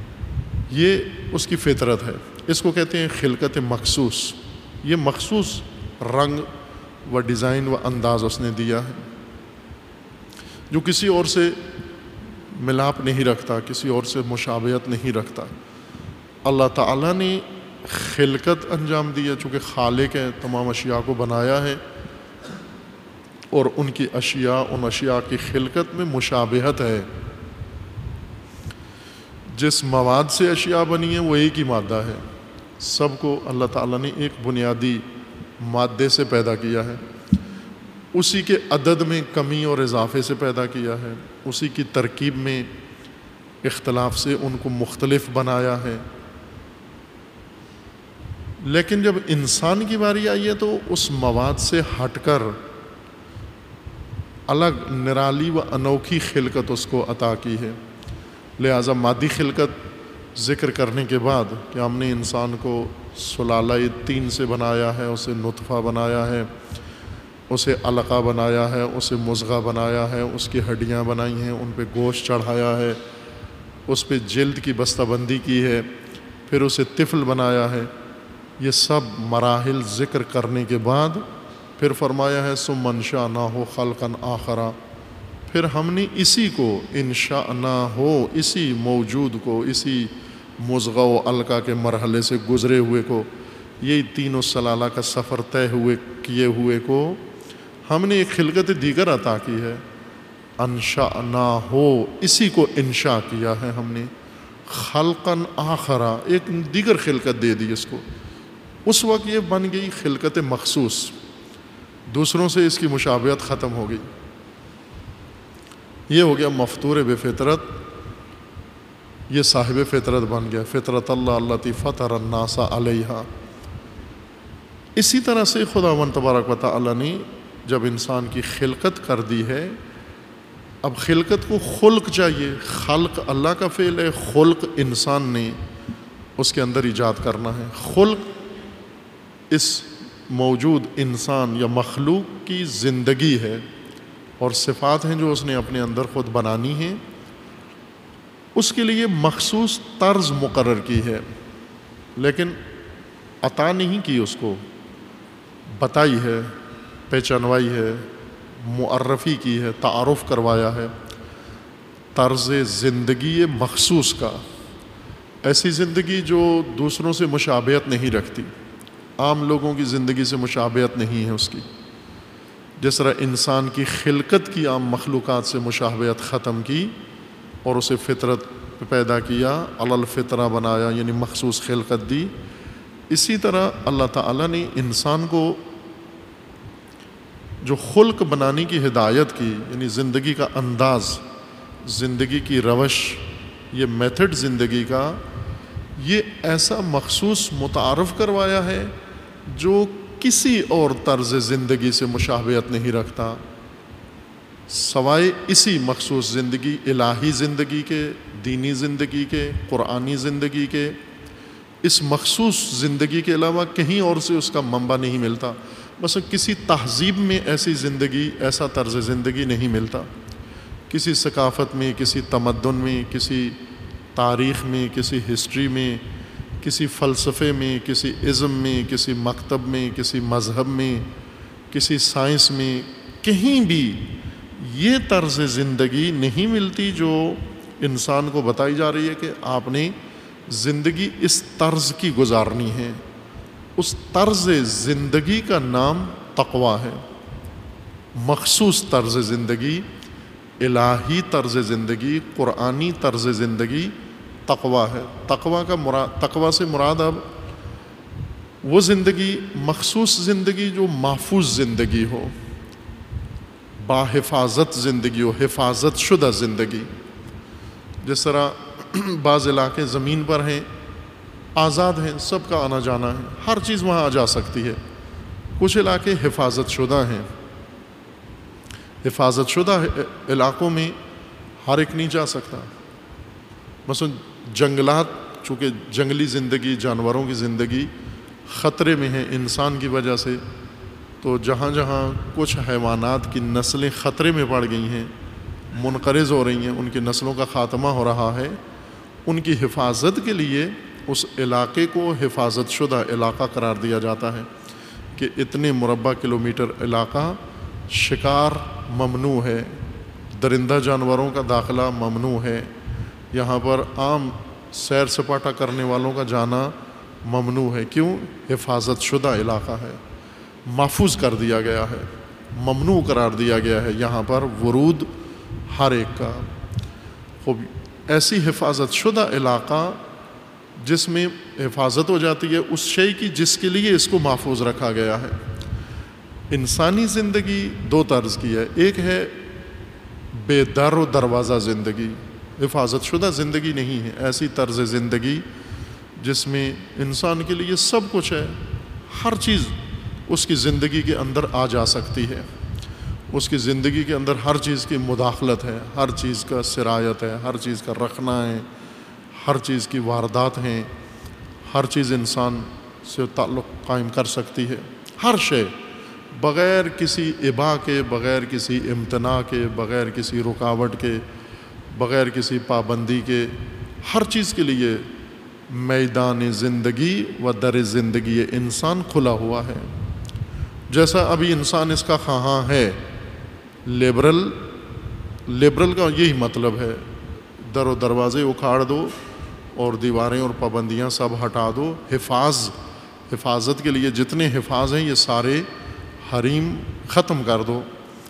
یہ اس کی فطرت ہے۔ اس کو کہتے ہیں خلقت مخصوص۔ یہ مخصوص رنگ و ڈیزائن و انداز اس نے دیا ہے جو کسی اور سے ملاپ نہیں رکھتا، کسی اور سے مشابہت نہیں رکھتا۔ اللہ تعالیٰ نے خلقت انجام دی ہے، چونکہ خالق ہے، تمام اشیاء کو بنایا ہے، اور ان کی اشیاء ان اشیاء کی خلقت میں مشابہت ہے۔ جس مواد سے اشیاء بنی ہیں وہ ایک ہی مادہ ہے، سب کو اللہ تعالیٰ نے ایک بنیادی مادے سے پیدا کیا ہے، اسی کے عدد میں کمی اور اضافے سے پیدا کیا ہے، اسی کی ترکیب میں اختلاف سے ان کو مختلف بنایا ہے۔ لیکن جب انسان کی باری آئی ہے تو اس مواد سے ہٹ کر الگ نرالی و انوکھی خلقت اس کو عطا کی ہے۔ لہٰذا مادی خلقت ذکر کرنے کے بعد کہ ہم نے انسان کو سلالہ تین سے بنایا ہے، اسے نطفہ بنایا ہے، اسے علقہ بنایا ہے، اسے مضغہ بنایا ہے، اس کی ہڈیاں بنائی ہیں، ان پہ گوشت چڑھایا ہے، اس پہ جلد کی بستہ بندی کی ہے، پھر اسے طفل بنایا ہے، یہ سب مراحل ذکر کرنے کے بعد پھر فرمایا ہے ثم انشأناہ خلقا آخر، پھر ہم نے اسی کو انشأناہ، اسی موجود کو، اسی مضغہ و علقہ کے مرحلے سے گزرے ہوئے کو، یہی تین و سلالہ کا سفر طے ہوئے کیے ہوئے کو ہم نے ایک خلقت دیگر عطا کی ہے۔ انشأناہ، اسی کو انشاء کیا ہے ہم نے، خلقا آخر، ایک دیگر خلقت دے دی اس کو۔ اس وقت یہ بن گئی خلقت مخصوص، دوسروں سے اس کی مشابہت ختم ہو گئی، یہ ہو گیا مفطور بفطرت، یہ صاحب فطرت بن گیا، فطرت اللہ التی فطر الناس علیہا۔ اسی طرح سے خداوند تبارک و تعالی نے جب انسان کی خلقت کر دی ہے، اب خلقت کو خلق چاہیے، خلق اللہ کا فعل ہے، خلق انسان نے اس کے اندر ایجاد کرنا ہے۔ خلق اس موجود انسان یا مخلوق کی زندگی ہے اور صفات ہیں جو اس نے اپنے اندر خود بنانی ہیں، اس کے لیے مخصوص طرز مقرر کی ہے۔ لیکن عطا نہیں کی، اس کو بتائی ہے، پہچانوائی ہے، معرفی کی ہے، تعارف کروایا ہے طرز زندگی مخصوص کا، ایسی زندگی جو دوسروں سے مشابہت نہیں رکھتی، عام لوگوں کی زندگی سے مشابہت نہیں ہے اس کی، جس طرح انسان کی خلقت کی عام مخلوقات سے مشابہت ختم کی اور اسے فطرت پہ پیدا کیا، علی الفطرہ بنایا، یعنی مخصوص خلقت دی، اسی طرح اللہ تعالیٰ نے انسان کو جو خلق بنانے کی ہدایت کی، یعنی زندگی کا انداز، زندگی کی روش، یہ میتھڈ زندگی کا، یہ ایسا مخصوص متعارف کروایا ہے جو کسی اور طرز زندگی سے مشابہت نہیں رکھتا، سوائے اسی مخصوص زندگی، الہی زندگی کے، دینی زندگی کے، قرآنی زندگی کے، اس مخصوص زندگی کے علاوہ کہیں اور سے اس کا منبع نہیں ملتا۔ مثلا کسی تہذیب میں ایسی زندگی، ایسا طرز زندگی نہیں ملتا، کسی ثقافت میں، کسی تمدن میں، کسی تاریخ میں، کسی ہسٹری میں، کسی فلسفے میں، کسی ازم میں، کسی مکتب میں، کسی مذہب میں، کسی سائنس میں، کہیں بھی یہ طرز زندگی نہیں ملتی جو انسان کو بتائی جا رہی ہے کہ آپ نے زندگی اس طرز کی گزارنی ہے۔ اس طرز زندگی کا نام تقویٰ ہے، مخصوص طرز زندگی، الہی طرز زندگی، قرآنی طرز زندگی تقویٰ ہے۔ تقویٰ کا مراد، تقویٰ سے مراد اب وہ زندگی، مخصوص زندگی جو محفوظ زندگی ہو، باحفاظت زندگی ہو، حفاظت شدہ زندگی۔ جس طرح بعض علاقے زمین پر ہیں، آزاد ہیں، سب کا آنا جانا ہے، ہر چیز وہاں آ جا سکتی ہے۔ کچھ علاقے حفاظت شدہ ہیں، حفاظت شدہ علاقوں میں ہر ایک نہیں جا سکتا۔ مثلا جنگلات، چونکہ جنگلی زندگی، جانوروں کی زندگی خطرے میں ہے انسان کی وجہ سے، تو جہاں جہاں کچھ حیوانات کی نسلیں خطرے میں پڑ گئی ہیں، منقرض ہو رہی ہیں، ان کی نسلوں کا خاتمہ ہو رہا ہے، ان کی حفاظت کے لیے اس علاقے کو حفاظت شدہ علاقہ قرار دیا جاتا ہے کہ اتنے مربع کلومیٹر علاقہ شکار ممنوع ہے، درندہ جانوروں کا داخلہ ممنوع ہے، یہاں پر عام سیر سپاٹا کرنے والوں کا جانا ممنوع ہے۔ کیوں؟ حفاظت شدہ علاقہ ہے، محفوظ کر دیا گیا ہے، ممنوع قرار دیا گیا ہے یہاں پر ورود ہر ایک کا۔ خوب ایسی حفاظت شدہ علاقہ جس میں حفاظت ہو جاتی ہے اس شے کی جس کے لیے اس کو محفوظ رکھا گیا ہے۔ انسانی زندگی دو طرز کی ہے، ایک ہے بے در و دروازہ زندگی، حفاظت شدہ زندگی نہیں ہے، ایسی طرز زندگی جس میں انسان کے لیے سب کچھ ہے، ہر چیز اس کی زندگی کے اندر آ جا سکتی ہے، اس کی زندگی کے اندر ہر چیز کی مداخلت ہے، ہر چیز کا سرایت ہے، ہر چیز کا رکھنا ہے، ہر چیز کی واردات ہیں، ہر چیز انسان سے تعلق قائم کر سکتی ہے، ہر شے بغیر کسی اباء کے، بغیر کسی امتناع کے، بغیر کسی رکاوٹ کے، بغیر کسی پابندی کے، ہر چیز کے لیے میدان زندگی و در زندگی انسان کھلا ہوا ہے۔ جیسا ابھی انسان اس کا خواہاں ہے، لیبرل لیبرل کا یہی مطلب ہے، در و دروازے اکھاڑ دو اور دیواریں اور پابندیاں سب ہٹا دو، حفاظ حفاظت کے لیے جتنے حفاظ ہیں یہ سارے حریم ختم کر دو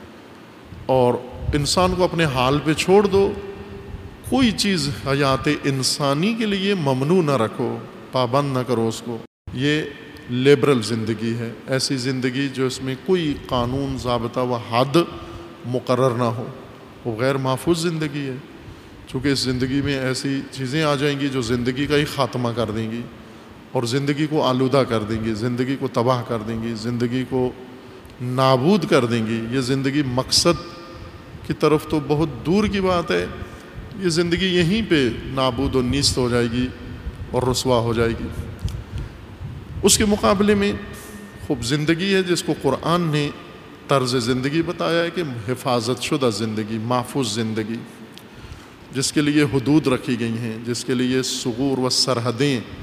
اور انسان کو اپنے حال پہ چھوڑ دو، کوئی چیز حیات انسانی کے لیے ممنوع نہ رکھو، پابند نہ کرو اس کو۔ یہ لیبرل زندگی ہے، ایسی زندگی جو اس میں کوئی قانون، ضابطہ و حد مقرر نہ ہو، وہ غیر محفوظ زندگی ہے، چونکہ اس زندگی میں ایسی چیزیں آ جائیں گی جو زندگی کا ہی خاتمہ کر دیں گی اور زندگی کو آلودہ کر دیں گی، زندگی کو تباہ کر دیں گی، زندگی کو نابود کر دیں گی۔ یہ زندگی مقصد کی طرف تو بہت دور کی بات ہے، یہ زندگی یہیں پہ نابود و نیست ہو جائے گی اور رسوا ہو جائے گی۔ اس کے مقابلے میں خوب زندگی ہے جس کو قرآن نے طرز زندگی بتایا ہے کہ حفاظت شدہ زندگی، محفوظ زندگی، جس کے لیے حدود رکھی گئی ہیں، جس کے لیے ثغور و سرحدیں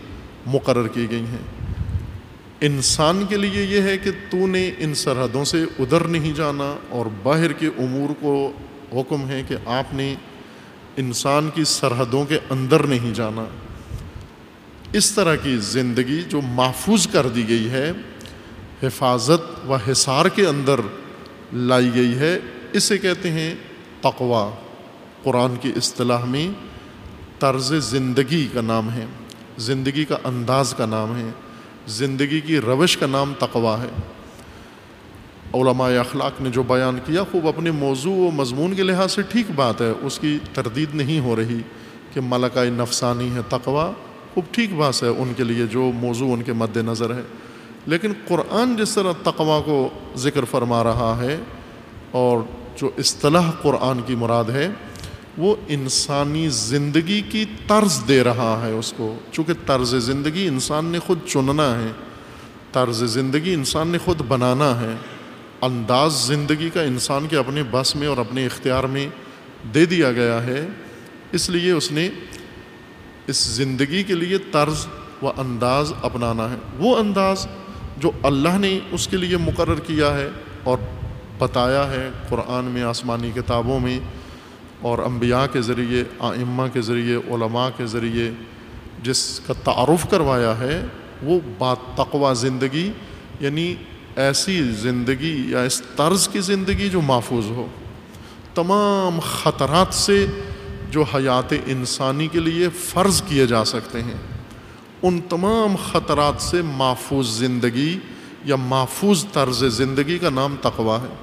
مقرر کی گئی ہیں۔ انسان کے لیے یہ ہے کہ تو نے ان سرحدوں سے ادھر نہیں جانا، اور باہر کے امور کو حکم ہے کہ آپ نے انسان کی سرحدوں کے اندر نہیں جانا۔ اس طرح کی زندگی جو محفوظ کر دی گئی ہے، حفاظت و حصار کے اندر لائی گئی ہے، اسے کہتے ہیں تقوی۔ قرآن کی اصطلاح میں طرز زندگی کا نام ہے، زندگی کا انداز کا نام ہے، زندگی کی روش کا نام تقوی ہے۔ علماء اخلاق نے جو بیان کیا خوب اپنے موضوع و مضمون کے لحاظ سے ٹھیک بات ہے، اس کی تردید نہیں ہو رہی کہ ملکہ نفسانی ہے تقوی، خوب ٹھیک بات ہے ان کے لیے جو موضوع ان کے مد نظر ہے۔ لیکن قرآن جس طرح تقوی کو ذکر فرما رہا ہے، اور جو اصطلاح قرآن کی مراد ہے وہ انسانی زندگی کی طرز دے رہا ہے اس کو، چونکہ طرز زندگی انسان نے خود چننا ہے، طرز زندگی انسان نے خود بنانا ہے، انداز زندگی کا انسان کے اپنے بس میں اور اپنے اختیار میں دے دیا گیا ہے۔ اس لیے اس نے اس زندگی کے لیے طرز و انداز اپنانا ہے، وہ انداز جو اللہ نے اس کے لیے مقرر کیا ہے اور بتایا ہے قرآن میں، آسمانی کتابوں میں، اور انبیاء کے ذریعے، ائمہ کے ذریعے، علماء کے ذریعے جس کا تعارف کروایا ہے، وہ بات تقوی زندگی، یعنی ایسی زندگی یا اس طرز کی زندگی جو محفوظ ہو، تمام خطرات سے جو حیات انسانی کے لیے فرض کیے جا سکتے ہیں، ان تمام خطرات سے محفوظ زندگی یا محفوظ طرز زندگی کا نام تقوی ہے۔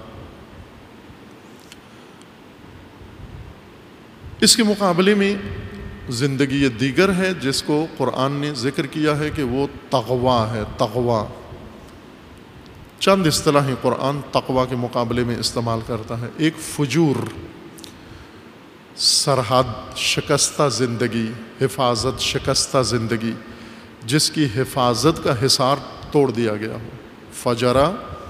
اس کے مقابلے میں زندگی یہ دیگر ہے جس کو قرآن نے ذکر کیا ہے کہ وہ تقوی ہے۔ تقوی چند اصطلاحیں قرآن تقوی کے مقابلے میں استعمال کرتا ہے۔ ایک فجور، سرحد شکستہ زندگی، حفاظت شکستہ زندگی، جس کی حفاظت کا حصار توڑ دیا گیا ہو۔ فجرہ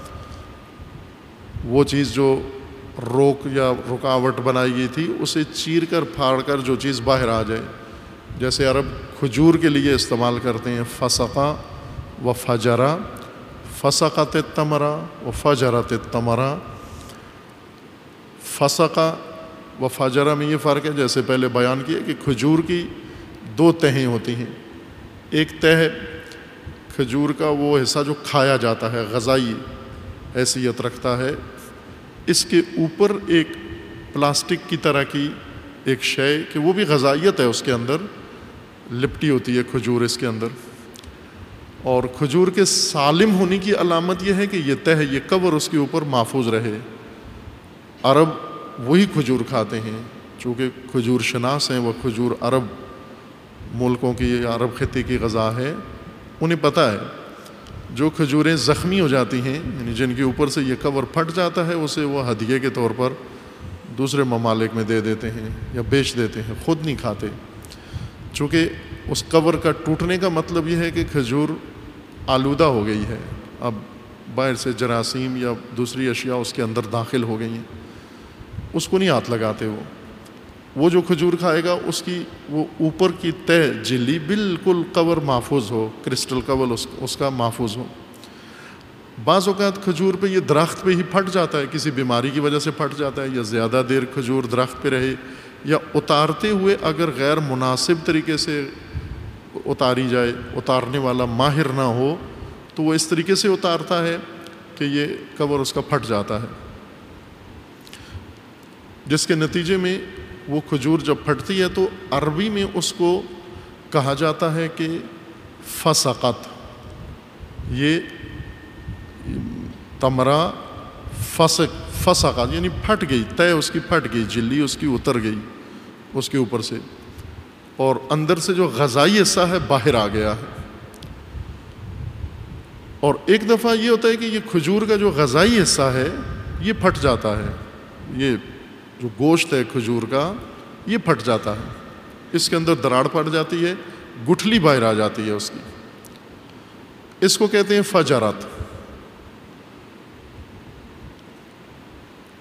وہ چیز جو روک یا رکاوٹ بنائی گئی تھی، اسے چیر کر پھاڑ کر جو چیز باہر آ جائے، جیسے عرب کھجور کے لیے استعمال کرتے ہیں فسقہ و فجرہ، فسقت التمرہ و فجرت التمرہ۔ فسقہ و فجرہ میں یہ فرق ہے، جیسے پہلے بیان کیا کہ کھجور کی دو تہیں ہوتی ہیں، ایک تہ کھجور کا وہ حصہ جو کھایا جاتا ہے، غذائی حیثیت رکھتا ہے، اس کے اوپر ایک پلاسٹک کی طرح کی ایک شے کہ وہ بھی غذائیت ہے، اس کے اندر لپٹی ہوتی ہے کھجور اس کے اندر، اور کھجور کے سالم ہونے کی علامت یہ ہے کہ یہ تہ، یہ کور اس کے اوپر محفوظ رہے۔ عرب وہی کھجور کھاتے ہیں، چونکہ کھجور شناس ہیں، وہ کھجور عرب ملکوں کی، عرب خطے کی غذا ہے، انہیں پتہ ہے جو کھجوریں زخمی ہو جاتی ہیں، یعنی جن کے اوپر سے یہ کور پھٹ جاتا ہے، اسے وہ ہدیے کے طور پر دوسرے ممالک میں دے دیتے ہیں یا بیچ دیتے ہیں، خود نہیں کھاتے، چونکہ اس کور کا ٹوٹنے کا مطلب یہ ہے کہ کھجور آلودہ ہو گئی ہے، اب باہر سے جراثیم یا دوسری اشیاء اس کے اندر داخل ہو گئی ہیں، اس کو نہیں ہاتھ لگاتے۔ وہ وہ جو کھجور کھائے گا اس کی وہ اوپر کی تہ جلی بالکل کور محفوظ ہو، کرسٹل کور اس اس کا محفوظ ہو۔ بعض اوقات کھجور پہ یہ درخت پہ ہی پھٹ جاتا ہے، کسی بیماری کی وجہ سے پھٹ جاتا ہے، یا زیادہ دیر کھجور درخت پہ رہے، یا اتارتے ہوئے اگر غیر مناسب طریقے سے اتاری جائے، اتارنے والا ماہر نہ ہو تو وہ اس طریقے سے اتارتا ہے کہ یہ کور اس کا پھٹ جاتا ہے، جس کے نتیجے میں وہ کھجور جب پھٹتی ہے تو عربی میں اس کو کہا جاتا ہے کہ فسقت، یہ تمرہ فسق فسقت یعنی پھٹ گئی، تہ اس کی پھٹ گئی، جلی اس کی اتر گئی اس کے اوپر سے، اور اندر سے جو غذائی حصہ ہے باہر آ گیا ہے۔ اور ایک دفعہ یہ ہوتا ہے کہ یہ کھجور کا جو غذائی حصہ ہے یہ پھٹ جاتا ہے، یہ جو گوشت ہے کھجور کا یہ پھٹ جاتا ہے، اس کے اندر دراڑ پڑ جاتی ہے، گٹھلی باہر آ جاتی ہے اس کی، اس کو کہتے ہیں فجرات۔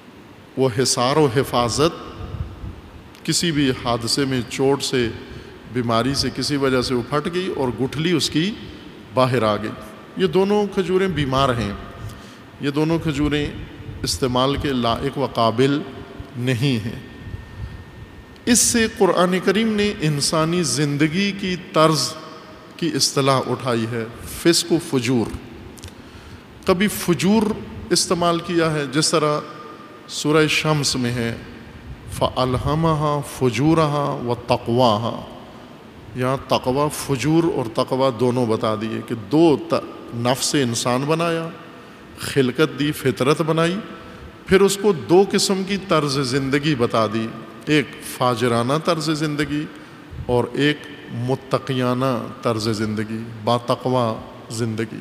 وہ حصار و حفاظت کسی بھی حادثے میں، چوٹ سے، بیماری سے کسی وجہ سے وہ پھٹ گئی اور گٹھلی اس کی باہر آ گئی. یہ دونوں کھجوریں بیمار ہیں, یہ دونوں کھجوریں استعمال کے لائق و قابل نہیں ہیں. اس سے قرآن کریم نے انسانی زندگی کی طرز کی اصطلاح اٹھائی ہے, فسق و فجور. کبھی فجور استعمال کیا ہے, جس طرح سورہ شمس میں ہے فَأَلْهَمَهَا فُجُورَهَا وَتَقْوَاهَا. یہاں تقوی, فجور اور تقوی دونوں بتا دیے کہ دو نفس انسان بنایا, خلقت دی, فطرت بنائی, پھر اس کو دو قسم کی طرز زندگی بتا دی, ایک فاجرانہ طرز زندگی اور ایک متقیانہ طرز زندگی, با تقوی زندگی.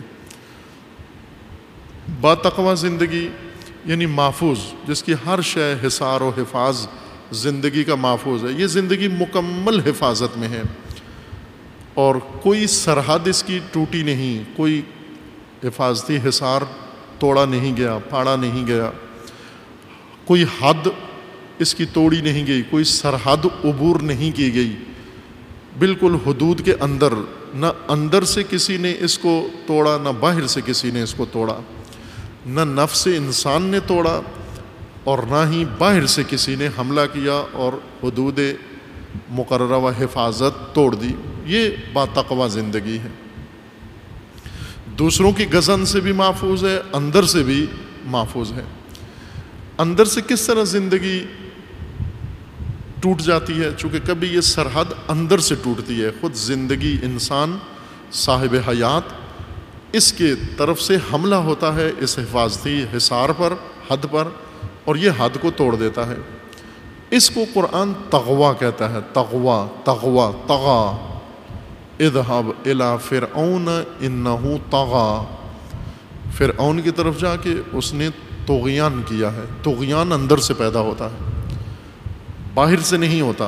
با تقوی زندگی یعنی محفوظ, جس کی ہر شے حصار و حفاظ زندگی کا محفوظ ہے. یہ زندگی مکمل حفاظت میں ہے اور کوئی سرحد اس کی ٹوٹی نہیں, کوئی حفاظتی حصار توڑا نہیں گیا, پھاڑا نہیں گیا, کوئی حد اس کی توڑی نہیں گئی, کوئی سرحد عبور نہیں کی گئی, بالکل حدود کے اندر. نہ اندر سے کسی نے اس کو توڑا, نہ باہر سے کسی نے اس کو توڑا, نہ نفس انسان نے توڑا اور نہ ہی باہر سے کسی نے حملہ کیا اور حدود مقررہ و حفاظت توڑ دی. یہ با تقوی زندگی ہے. دوسروں کی گزن سے بھی محفوظ ہے, اندر سے بھی محفوظ ہے. اندر سے کس طرح زندگی ٹوٹ جاتی ہے؟ چونکہ کبھی یہ سرحد اندر سے ٹوٹتی ہے. خود زندگی, انسان صاحب حیات, اس کے طرف سے حملہ ہوتا ہے اس حفاظتی حصار پر, حد پر, اور یہ حد کو توڑ دیتا ہے. اس کو قرآن تغوا کہتا ہے. تغوا, تغوا, طغا. اذهب الى فرعون انه طغى. فرعون کی طرف جا کے اس نے طغیان کیا ہے. طغیان اندر سے پیدا ہوتا ہے, باہر سے نہیں ہوتا.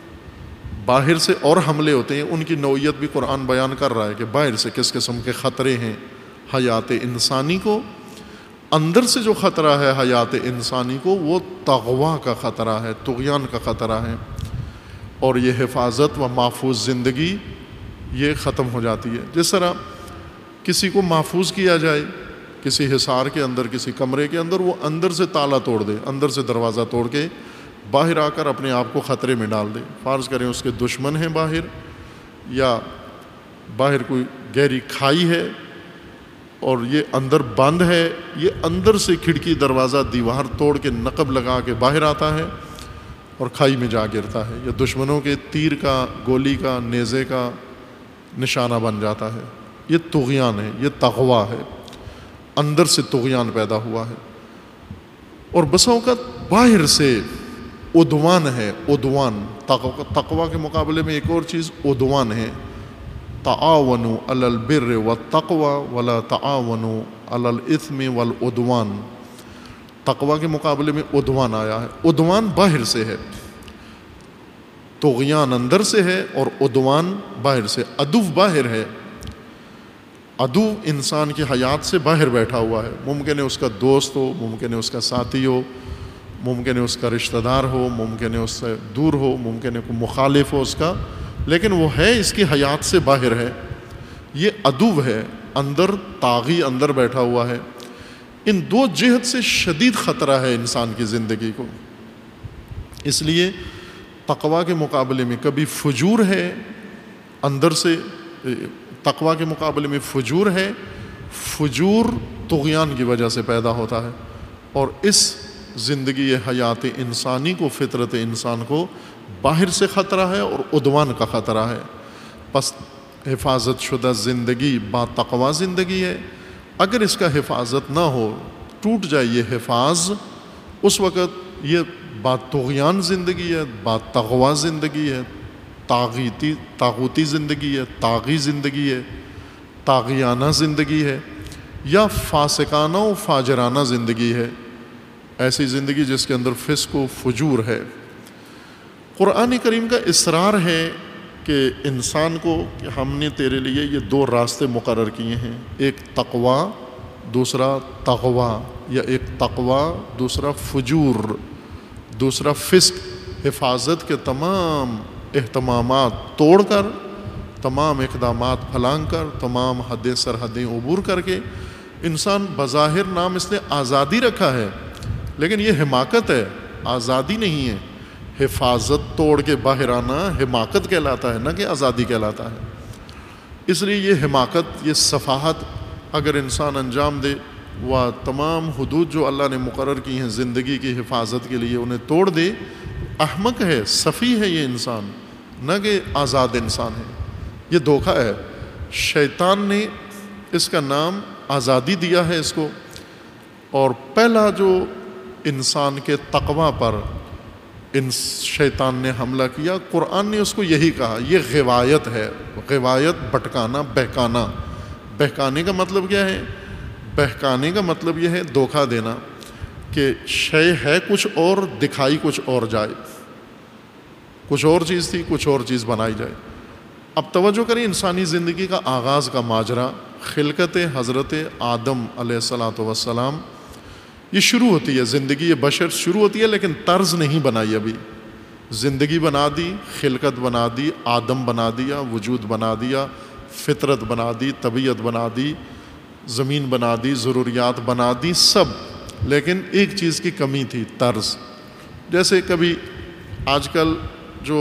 باہر سے اور حملے ہوتے ہیں, ان کی نوعیت بھی قرآن بیان کر رہا ہے کہ باہر سے کس قسم کے خطرے ہیں حیات انسانی کو. اندر سے جو خطرہ ہے حیات انسانی کو, وہ تغوا کا خطرہ ہے, طغیان کا خطرہ ہے. اور یہ حفاظت و محفوظ زندگی یہ ختم ہو جاتی ہے. جس طرح کسی کو محفوظ کیا جائے کسی حصار کے اندر, کسی کمرے کے اندر, وہ اندر سے تالا توڑ دے, اندر سے دروازہ توڑ کے باہر آ کر اپنے آپ کو خطرے میں ڈال دے. فرض کریں اس کے دشمن ہیں باہر, یا باہر کوئی گہری کھائی ہے اور یہ اندر بند ہے, یہ اندر سے کھڑکی, دروازہ, دیوار توڑ کے نقب لگا کے باہر آتا ہے اور کھائی میں جا گرتا ہے. یہ دشمنوں کے تیر کا, گولی کا, نیزے کا نشانہ بن جاتا ہے. یہ طغیان ہے, یہ تغوا ہے, اندر سے طغیان پیدا ہوا ہے. اور بسا اوقات باہر سے عدوان ہے. عدوان, تقوی کے مقابلے میں ایک اور چیز عدوان ہے. تعاونوا علی البر والتقوی ولا تعاونوا علی الاثم والعدوان. تقوی کے مقابلے میں عدوان آیا ہے. عدوان باہر سے ہے, طغیان اندر سے ہے, اور عدوان باہر سے. عدو باہر ہے, عدو انسان کی حیات سے باہر بیٹھا ہوا ہے. ممکن ہے اس کا دوست ہو, ممکن ہے اس کا ساتھی ہو, ممکن ہے اس کا رشتہ دار ہو, ممکن ہے اس سے دور ہو, ممکن ہے کوئی مخالف ہو اس کا, لیکن وہ ہے اس کی حیات سے باہر ہے. یہ عدو ہے, اندر طاغی اندر بیٹھا ہوا ہے. ان دو جہت سے شدید خطرہ ہے انسان کی زندگی کو. اس لیے تقوی کے مقابلے میں کبھی فجور ہے, اندر سے تقوی کے مقابلے میں فجور ہے. فجور طغیان کی وجہ سے پیدا ہوتا ہے, اور اس زندگی حیات انسانی کو, فطرت انسان کو باہر سے خطرہ ہے اور عدوان کا خطرہ ہے. پس حفاظت شدہ زندگی با تقوی زندگی ہے. اگر اس کا حفاظت نہ ہو, ٹوٹ جائے یہ حفاظ, اس وقت یہ با طغیان زندگی ہے, با تقوی زندگی ہے, طاغیتی طاغوتی زندگی ہے, طاغی زندگی ہے, طاغیانہ زندگی ہے, یا فاسقانہ و فاجرانہ زندگی ہے. ایسی زندگی جس کے اندر فسق و فجور ہے. قرآن کریم کا اصرار ہے کہ انسان کو کہ ہم نے تیرے لیے یہ دو راستے مقرر کیے ہیں, ایک تقوی, دوسرا تغوا, یا ایک تقوی دوسرا فجور, دوسرا فسق. حفاظت کے تمام اہتمامات توڑ کر، تمام اقدامات پھلانگ کر، تمام حدیں سرحدیں عبور کر کے انسان بظاہر نام اس نے آزادی رکھا ہے، لیکن یہ حماقت ہے، آزادی نہیں ہے۔ حفاظت توڑ کے باہر آنا حماقت کہلاتا ہے، نہ کہ آزادی کہلاتا ہے۔ اس لیے یہ حماقت، یہ سفاہت اگر انسان انجام دے، وہ تمام حدود جو اللہ نے مقرر کی ہیں زندگی کی حفاظت کے لیے انہیں توڑ دے، احمق ہے، سفی ہے یہ انسان، نہ کہ آزاد انسان ہے۔ یہ دھوکہ ہے۔ شیطان نے اس کا نام آزادی دیا ہے اس کو، اور پہلا جو انسان کے تقوی پر ان شیطان نے حملہ کیا، قرآن نے اس کو یہی کہا، یہ غوایت ہے۔ غوایت بھٹکانا، بہکانا۔ بہکانے کا مطلب کیا ہے؟ بہکانے کا مطلب یہ ہے دھوکہ دینا، کہ شے ہے کچھ اور، دکھائی کچھ اور جائے، کچھ اور چیز تھی، کچھ اور چیز بنائی جائے۔ اب توجہ کریں، انسانی زندگی کا آغاز کا ماجرا، خلقت حضرت آدم علیہ الصلاۃ والسلام، یہ شروع ہوتی ہے زندگی بشر شروع ہوتی ہے، لیکن طرز نہیں بنائی ابھی۔ زندگی بنا دی، خلقت بنا دی، آدم بنا دیا، وجود بنا دیا، فطرت بنا دی، طبیعت بنا دی، زمین بنا دی، ضروریات بنا دی، سب، لیکن ایک چیز کی کمی تھی، طرز۔ جیسے کبھی آج کل جو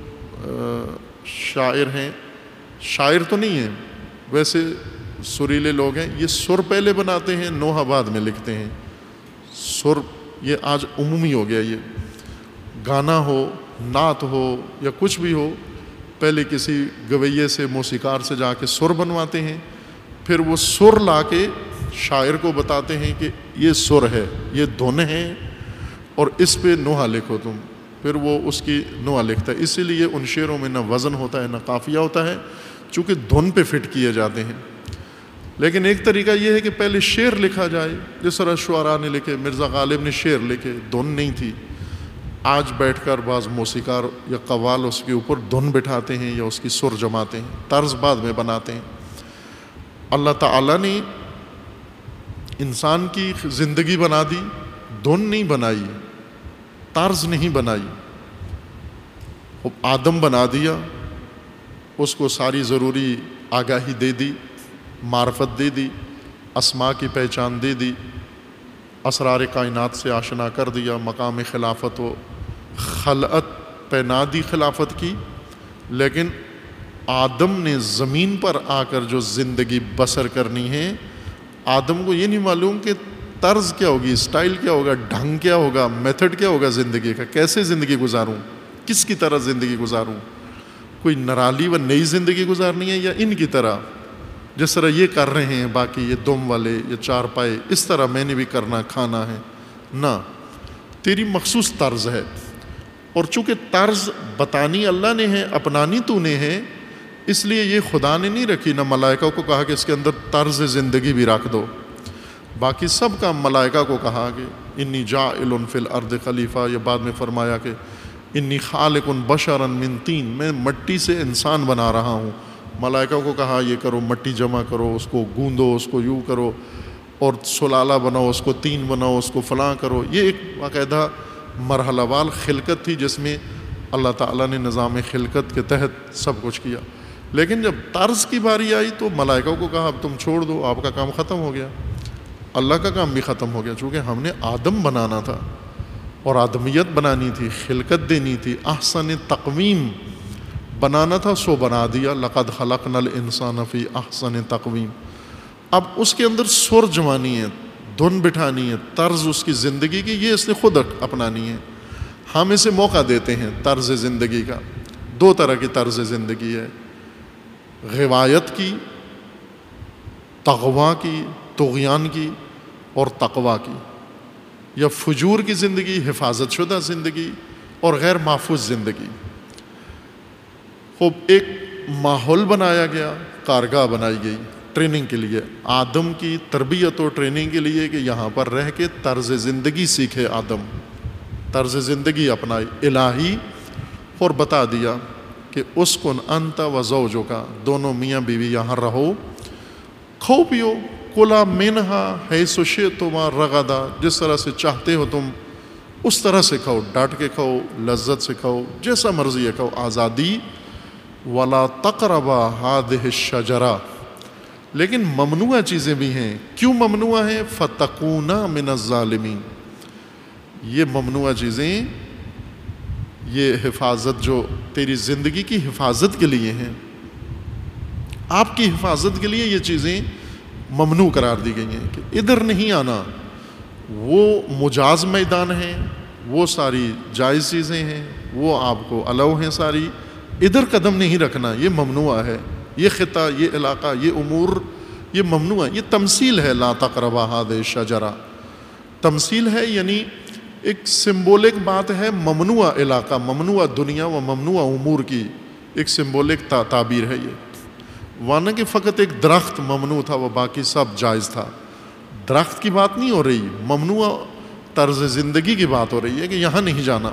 شاعر ہیں، شاعر تو نہیں ہیں ویسے، سریلے لوگ ہیں، یہ سر پہلے بناتے ہیں، نوحہ بعد میں لکھتے ہیں۔ سر یہ آج عمومی ہو گیا، یہ گانا ہو، نعت ہو یا کچھ بھی ہو، پہلے کسی گویے سے، موسیقار سے جا کے سر بنواتے ہیں، پھر وہ سر لا کے شاعر کو بتاتے ہیں کہ یہ سر ہے، یہ دھن ہے، اور اس پہ نوحہ لکھو تم، پھر وہ اس کی نوحہ لکھتا ہے۔ اسی لیے ان شعروں میں نہ وزن ہوتا ہے نہ قافیہ ہوتا ہے، چونکہ دھن پہ فٹ کیے جاتے ہیں۔ لیکن ایک طریقہ یہ ہے کہ پہلے شعر لکھا جائے، جس طرح شعراء نے لکھے، مرزا غالب نے شعر لکھے، دھن نہیں تھی۔ آج بیٹھ کر بعض موسیقار یا قوال اس کے اوپر دھن بٹھاتے ہیں یا اس کی سر جماتے ہیں، طرز بعد میں بناتے ہیں۔ اللہ تعالیٰ نے انسان کی زندگی بنا دی، دھن نہیں بنائی، طرز نہیں بنائی۔ آدم بنا دیا، اس کو ساری ضروری آگاہی دے دی، معرفت دے دی، اسماء کی پہچان دے دی، اسرار کائنات سے آشنا کر دیا، مقام خلافت و خلعت پہ نہ دی خلافت کی۔ لیکن آدم نے زمین پر آ کر جو زندگی بسر کرنی ہے، آدم کو یہ نہیں معلوم کہ طرز کیا ہوگی، اسٹائل کیا ہوگا، ڈھنگ کیا ہوگا، میتھڈ کیا ہوگا زندگی کا، کیسے زندگی گزاروں، کس کی طرح زندگی گزاروں۔ کوئی نرالی و نئی زندگی گزارنی ہے یا ان کی طرح جس طرح یہ کر رہے ہیں باقی، یہ دم والے، یہ چار پائے، اس طرح میں نے بھی کرنا، کھانا ہے؟ نہ، تیری مخصوص طرز ہے، اور چونکہ طرز بتانی اللہ نے ہے، اپنانی تو نے ہے، اس لیے یہ خدا نے نہیں رکھی۔ نہ ملائکہ کو کہا کہ اس کے اندر طرز زندگی بھی رکھ دو، باقی سب کا ملائکہ کو کہا کہ انی جاعل فی الارض خلیفہ، یہ بعد میں فرمایا کہ انی خالق بشرا من طین، میں مٹی سے انسان بنا رہا ہوں۔ ملائکہ کو کہا یہ کرو، مٹی جمع کرو، اس کو گوندو، اس کو یوں کرو، اور سلالہ بناؤ، اس کو تین بناؤ، اس کو فلاں کرو۔ یہ ایک باقاعدہ مرحلہ وار خلقت تھی جس میں اللہ تعالیٰ نے نظام خلقت کے تحت سب کچھ کیا۔ لیکن جب طرز کی باری آئی تو ملائکہ کو کہا اب تم چھوڑ دو، آپ کا کام ختم ہو گیا، اللہ کا کام بھی ختم ہو گیا، چونکہ ہم نے آدم بنانا تھا اور آدمیت بنانی تھی، خلقت دینی تھی، احسن تقویم بنانا تھا، سو بنا دیا۔ لقد خلقنا الانسان فی احسن تقویم۔ اب اس کے اندر سر جمانی ہے، دھن بٹھانی ہے، طرز اس کی زندگی کی، یہ اس نے خود اپنانی ہے۔ ہم اسے موقع دیتے ہیں طرز زندگی کا۔ دو طرح کی طرز زندگی ہے، غوایت کی، تغوا کی، طغیان کی، اور تقوی کی، یا فجور کی زندگی، حفاظت شدہ زندگی، اور غیر محفوظ زندگی۔ خوب ایک ماحول بنایا گیا، کارگاہ بنائی گئی ٹریننگ کے لیے، آدم کی تربیت و ٹریننگ کے لیے کہ یہاں پر رہ کے طرز زندگی سیکھے آدم، طرز زندگی اپنائی الہی، اور بتا دیا کہ اسکن انت و زوجک، دونوں میاں بیوی یہاں رہو، کھو پیو، کلا منہا حیث شئتما رغدا، جس طرح سے چاہتے ہو تم اس طرح سے کھاؤ، ڈانٹ کے کھاؤ، لذت سے کھاؤ، جیسا مرضی ہے کھاؤ، آزادی. ولا تقربا هذه الشجرہ. لیکن ممنوع چیزیں بھی ہیں. کیوں ممنوع ہیں؟ فتکونا من الظالمین. یہ ممنوع چیزیں، یہ حفاظت جو تیری زندگی کی حفاظت کے لیے ہیں، آپ کی حفاظت کے لیے یہ چیزیں ممنوع قرار دی گئی ہیں کہ ادھر نہیں آنا. وہ مجاز میدان ہیں، وہ ساری جائز چیزیں ہیں، وہ آپ کو الاؤ ہیں ساری. ادھر قدم نہیں رکھنا، یہ ممنوع ہے. یہ خطہ، یہ علاقہ، یہ امور، یہ ممنوع ہے. یہ تمثیل ہے. لا تقربا هذه الشجرہ تمثیل ہے، یعنی ایک سمبولک بات ہے. ممنوع علاقہ، ممنوع دنیا و ممنوع امور کی ایک سمبولک تعبیر ہے یہ. ورنہ کہ فقط ایک درخت ممنوع تھا، وہ باقی سب جائز تھا. درخت کی بات نہیں ہو رہی، ممنوع طرز زندگی کی بات ہو رہی ہے کہ یہاں نہیں جانا.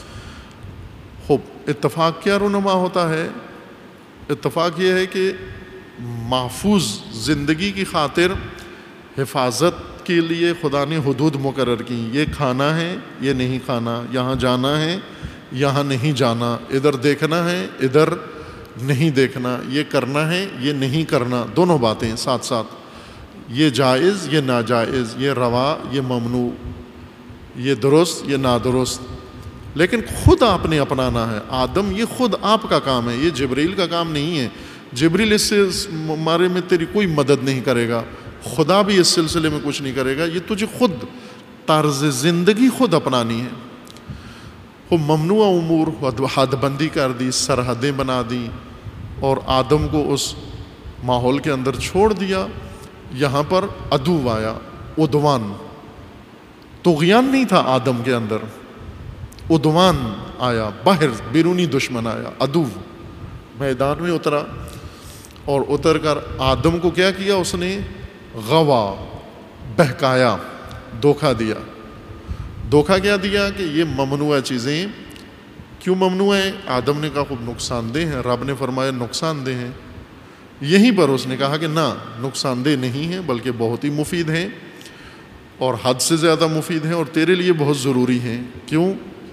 خوب اتفاق کیا رونما ہوتا ہے؟ اتفاق یہ ہے کہ محفوظ زندگی کی خاطر حفاظت کے لیے خدا نے حدود مقرر کی. یہ کھانا ہے، یہ نہیں کھانا، یہاں جانا ہے، یہاں نہیں جانا، ادھر دیکھنا ہے، ادھر نہیں دیکھنا، یہ کرنا ہے، یہ نہیں کرنا. دونوں باتیں ساتھ ساتھ، یہ جائز، یہ ناجائز، یہ روا، یہ ممنوع، یہ درست، یہ نادرست. لیکن خود آپ نے اپنانا ہے. آدم، یہ خود آپ کا کام ہے، یہ جبریل کا کام نہیں ہے. جبریل اس سے بارے میں تیری کوئی مدد نہیں کرے گا، خدا بھی اس سلسلے میں کچھ نہیں کرے گا. یہ تجھے خود طرز زندگی خود اپنانی ہے. وہ ممنوع امور حد بندی کر دی، سرحدیں بنا دی، اور آدم کو اس ماحول کے اندر چھوڑ دیا. یہاں پر عدو آیا، عدوان. طغیان نہیں تھا آدم کے اندر، عدوان آیا، باہر بیرونی دشمن آیا، عدو میدان میں اترا. اور اتر کر آدم کو کیا کیا؟ اس نے غوا، بہکایا، دھوکہ دیا. دھوکہ کیا دیا کہ یہ ممنوع چیزیں. کیوں ممنوع ہیں؟ آدم نے کہا خوب نقصان دہ ہیں. رب نے فرمایا نقصان دہ ہیں. یہیں پر اس نے کہا کہ نہ، نقصان دہ نہیں ہیں، بلکہ بہت ہی مفید ہیں، اور حد سے زیادہ مفید ہیں، اور تیرے لیے بہت ضروری ہیں. کیوں؟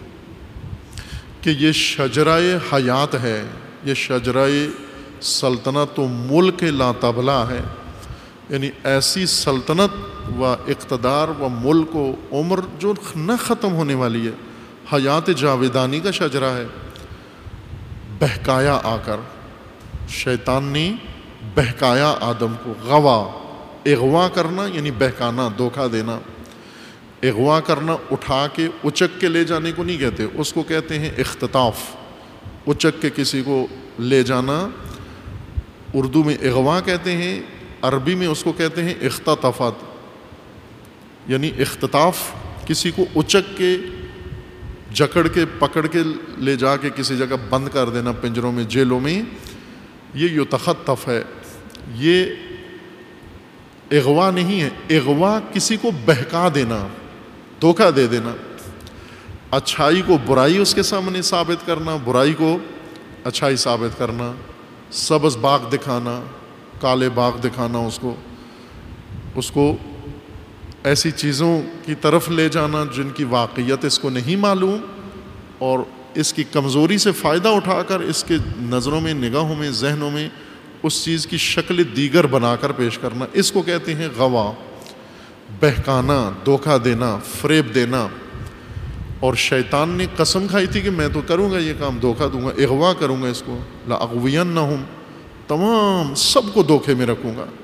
کہ یہ شجرہ حیات ہے، یہ شجرہ سلطنت و ملک لا تبلا ہے. یعنی ایسی سلطنت و اقتدار و ملک و عمر جو نہ ختم ہونے والی ہے. حیات جاویدانی کا شجرہ ہے. بہکایا آ کر، شیطان نے بہکایا آدم کو. غوا، اغوا کرنا یعنی بہکانا، دھوکہ دینا. اغوا کرنا اٹھا کے اچک کے لے جانے کو نہیں کہتے، اس کو کہتے ہیں اختطاف. اچک کے کسی کو لے جانا اردو میں اغوا کہتے ہیں، عربی میں اس کو کہتے ہیں اختطافات. یعنی اختطاف، کسی کو اچک کے، جکڑ کے، پکڑ کے لے جا کے کسی جگہ بند کر دینا، پنجروں میں، جیلوں میں. یہ یتخطف ہے، یہ اغوا نہیں ہے. اغوا کسی کو بہکا دینا، دھوکہ دے دینا. اچھائی کو برائی اس کے سامنے ثابت کرنا، برائی کو اچھائی ثابت کرنا. سبز باغ دکھانا، کالے باغ دکھانا، اس کو اس کو ایسی چیزوں کی طرف لے جانا جن کی واقعیت اس کو نہیں معلوم، اور اس کی کمزوری سے فائدہ اٹھا کر اس کے نظروں میں، نگاہوں میں، ذہنوں میں اس چیز کی شکل دیگر بنا کر پیش کرنا. اس کو کہتے ہیں غوا. بہکانا، دھوکہ دینا، فریب دینا. اور شیطان نے قسم کھائی تھی کہ میں تو کروں گا یہ کام، دھوکہ دوں گا، اغوا کروں گا اس کو. لأغوینہم، تمام سب کو دھوکے میں رکھوں گا،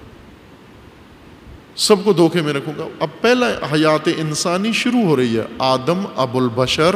سب کو دھوکے میں رکھوں گا. اب پہلا حیات انسانی شروع ہو رہی ہے. آدم ابو البشر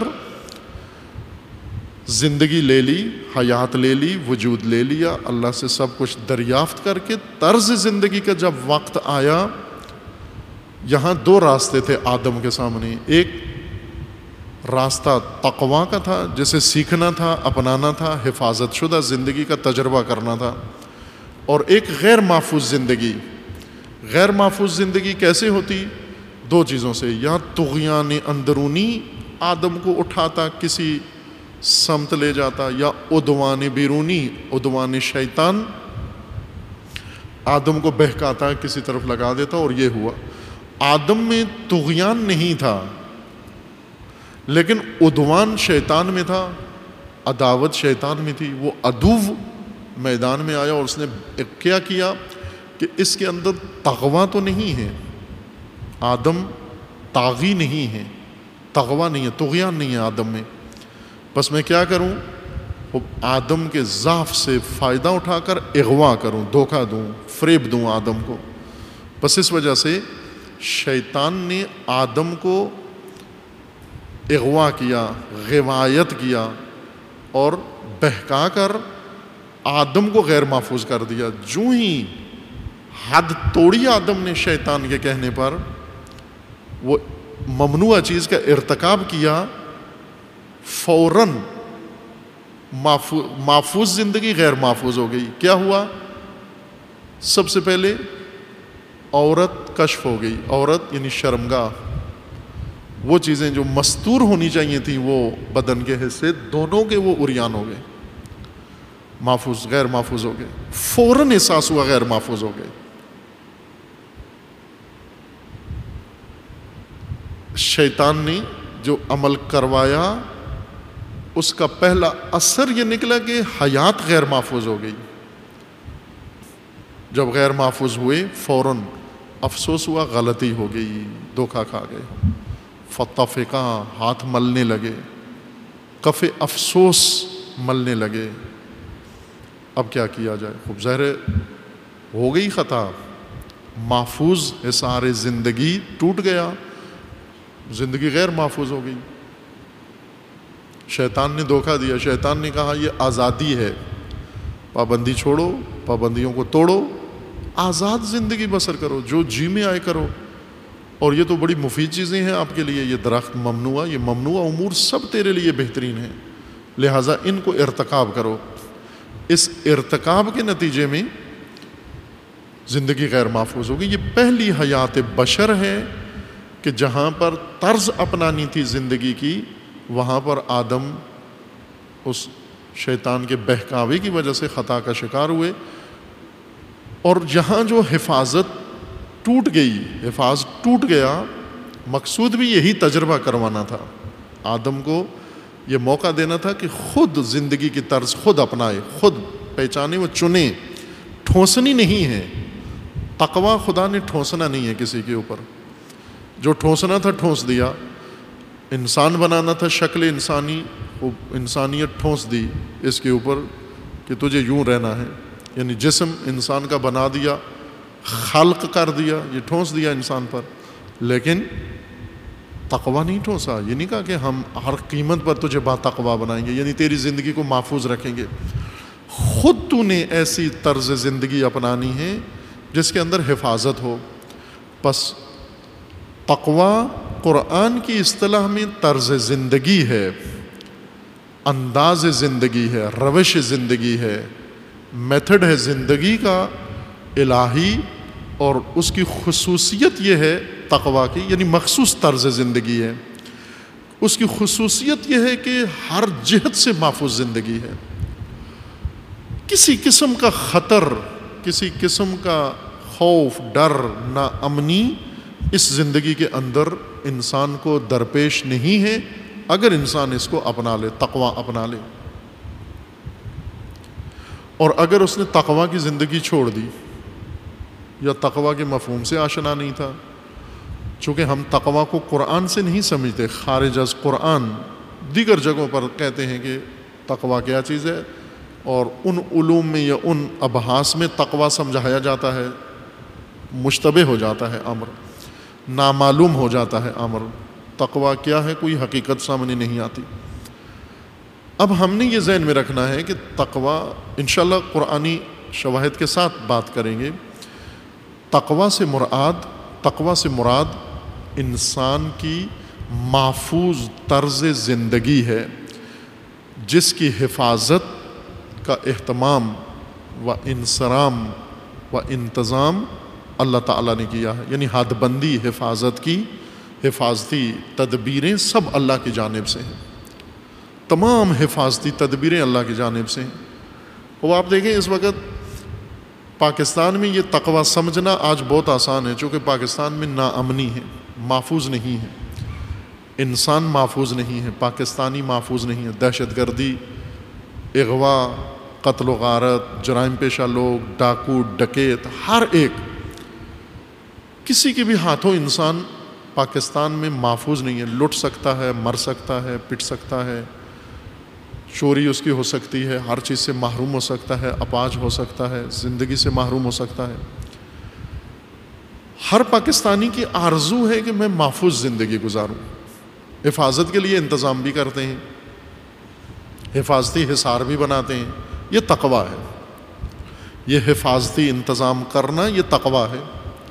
زندگی لے لی، حیات لے لی، وجود لے لیا، اللہ سے سب کچھ دریافت کر کے. طرز زندگی کا جب وقت آیا، یہاں دو راستے تھے آدم کے سامنے. ایک راستہ تقویٰ کا تھا، جسے سیکھنا تھا، اپنانا تھا، حفاظت شدہ زندگی کا تجربہ کرنا تھا. اور ایک غیر محفوظ زندگی. غیر محفوظ زندگی کیسے ہوتی؟ دو چیزوں سے. یا طغیان اندرونی آدم کو اٹھاتا، کسی سمت لے جاتا، یا عدوان بیرونی، عدوان شیطان آدم کو بہکاتا، کسی طرف لگا دیتا. اور یہ ہوا. آدم میں طغیان نہیں تھا، لیکن عدوان شیطان میں تھا، عداوت شیطان میں تھی. وہ عدو میدان میں آیا اور اس نے کیا کیا کہ اس کے اندر تقویٰ تو نہیں ہے، آدم طاغی نہیں ہے، تقویٰ نہیں ہے، طغیان نہیں ہے آدم میں، بس میں کیا کروں، آدم کے ضعف سے فائدہ اٹھا کر اغوا کروں، دھوکہ دوں، فریب دوں آدم کو. بس اس وجہ سے شیطان نے آدم کو اغوا کیا، غوایت کیا اور بہکا کر آدم کو غیر محفوظ کر دیا. جو ہی حد توڑی آدم نے شیطان کے کہنے پر، وہ ممنوع چیز کا ارتکاب کیا، فوراً محفوظ زندگی غیر محفوظ ہو گئی. کیا ہوا؟ سب سے پہلے عورت کشف ہو گئی. عورت یعنی شرمگاہ، وہ چیزیں جو مستور ہونی چاہیے تھیں وہ بدن کے حصے دونوں کے وہ عریان ہو گئے، محفوظ غیر محفوظ ہو گئے. فوراً احساس ہوا غیر محفوظ ہو گئے. شیطان نے جو عمل کروایا اس کا پہلا اثر یہ نکلا کہ حیات غیر محفوظ ہو گئی. جب غیر محفوظ ہوئے فوراً افسوس ہوا، غلطی ہو گئی، دھوکہ کھا گئے. فتفقا، ہاتھ ملنے لگے، کف افسوس ملنے لگے. اب کیا کیا جائے؟ خوب ظاہر ہو گئی خطا، محفوظ حصار زندگی ٹوٹ گیا، زندگی غیر محفوظ ہو گئی. شیطان نے دھوکہ دیا. شیطان نے کہا یہ آزادی ہے، پابندی چھوڑو، پابندیوں کو توڑو، آزاد زندگی بسر کرو، جو جی میں آئے کرو. اور یہ تو بڑی مفید چیزیں ہیں آپ کے لیے. یہ درخت ممنوع، یہ ممنوع امور سب تیرے لیے بہترین ہیں، لہٰذا ان کو ارتکاب کرو. اس ارتکاب کے نتیجے میں زندگی غیر محفوظ ہوگی. یہ پہلی حیات بشر ہے کہ جہاں پر طرز اپنانی تھی زندگی کی، وہاں پر آدم اس شیطان کے بہکاوے کی وجہ سے خطا کا شکار ہوئے. اور جہاں جو حفاظت ٹوٹ گئی، حفاظ ٹوٹ گیا، مقصود بھی یہی تجربہ کروانا تھا. آدم کو یہ موقع دینا تھا کہ خود زندگی کی طرز خود اپنائے، خود پہچانے، وہ چنے. ٹھونسنی نہیں ہے تقویٰ، خدا نے ٹھونسنا نہیں ہے کسی کے اوپر. جو ٹھونسنا تھا ٹھونس دیا. انسان بنانا تھا شکل انسانی، وہ انسانیت ٹھونس دی اس کے اوپر کہ تجھے یوں رہنا ہے. یعنی جسم انسان کا بنا دیا، خلق کر دیا، یہ ٹھونس دیا انسان پر. لیکن تقویٰ نہیں ٹھونسا. یہ نہیں کہا کہ ہم ہر قیمت پر تجھے با تقویٰ بنائیں گے، یعنی تیری زندگی کو محفوظ رکھیں گے. خود تو نے ایسی طرز زندگی اپنانی ہے جس کے اندر حفاظت ہو. بس تقویٰ قرآن کی اصطلاح میں طرز زندگی ہے، انداز زندگی ہے، روش زندگی ہے، میتھڈ ہے زندگی کا الہی. اور اس کی خصوصیت یہ ہے تقویٰ کی، یعنی مخصوص طرز زندگی ہے. اس کی خصوصیت یہ ہے کہ ہر جہت سے محفوظ زندگی ہے. کسی قسم کا خطر، کسی قسم کا خوف، ڈر، ناامنی اس زندگی کے اندر انسان کو درپیش نہیں ہے اگر انسان اس کو اپنا لے، تقویٰ اپنا لے. اور اگر اس نے تقویٰ کی زندگی چھوڑ دی یا تقویٰ کے مفہوم سے آشنا نہیں تھا، چونکہ ہم تقویٰ کو قرآن سے نہیں سمجھتے، خارج از قرآن دیگر جگہوں پر کہتے ہیں کہ تقویٰ کیا چیز ہے، اور ان علوم میں یا ان ابحاث میں تقویٰ سمجھایا جاتا ہے، مشتبہ ہو جاتا ہے امر، نامعلوم ہو جاتا ہے امر. تقویٰ کیا ہے کوئی حقیقت سامنے نہیں آتی. اب ہم نے یہ ذہن میں رکھنا ہے کہ تقویٰ انشاءاللہ قرآنی شواہد کے ساتھ بات کریں گے. تقویٰ سے مراد تقویٰ سے مراد انسان کی محفوظ طرز زندگی ہے جس کی حفاظت کا اہتمام و انصرام و انتظام اللہ تعالیٰ نے کیا ہے. یعنی حد بندی، حفاظت کی حفاظتی تدبیریں سب اللہ کی جانب سے ہیں. تمام حفاظتی تدبیریں اللہ کی جانب سے ہیں. وہ آپ دیکھیں اس وقت پاکستان میں یہ تقویٰ سمجھنا آج بہت آسان ہے، چونکہ پاکستان میں ناامنی ہے، محفوظ نہیں ہے. انسان محفوظ نہیں ہے، پاکستانی محفوظ نہیں ہے۔ دہشت گردی، اغوا، قتل و غارت، جرائم پیشہ لوگ، ڈاکو، ڈکیت، ہر ایک کسی کے بھی ہاتھوں انسان پاکستان میں محفوظ نہیں ہے۔ لٹ سکتا ہے، مر سکتا ہے، پٹ سکتا ہے، چوری اس کی ہو سکتی ہے، ہر چیز سے محروم ہو سکتا ہے، اپاہج ہو سکتا ہے، زندگی سے محروم ہو سکتا ہے۔ ہر پاکستانی کی آرزو ہے کہ میں محفوظ زندگی گزاروں۔ حفاظت کے لیے انتظام بھی کرتے ہیں، حفاظتی حصار بھی بناتے ہیں۔ یہ تقویٰ ہے، یہ حفاظتی انتظام کرنا یہ تقویٰ ہے۔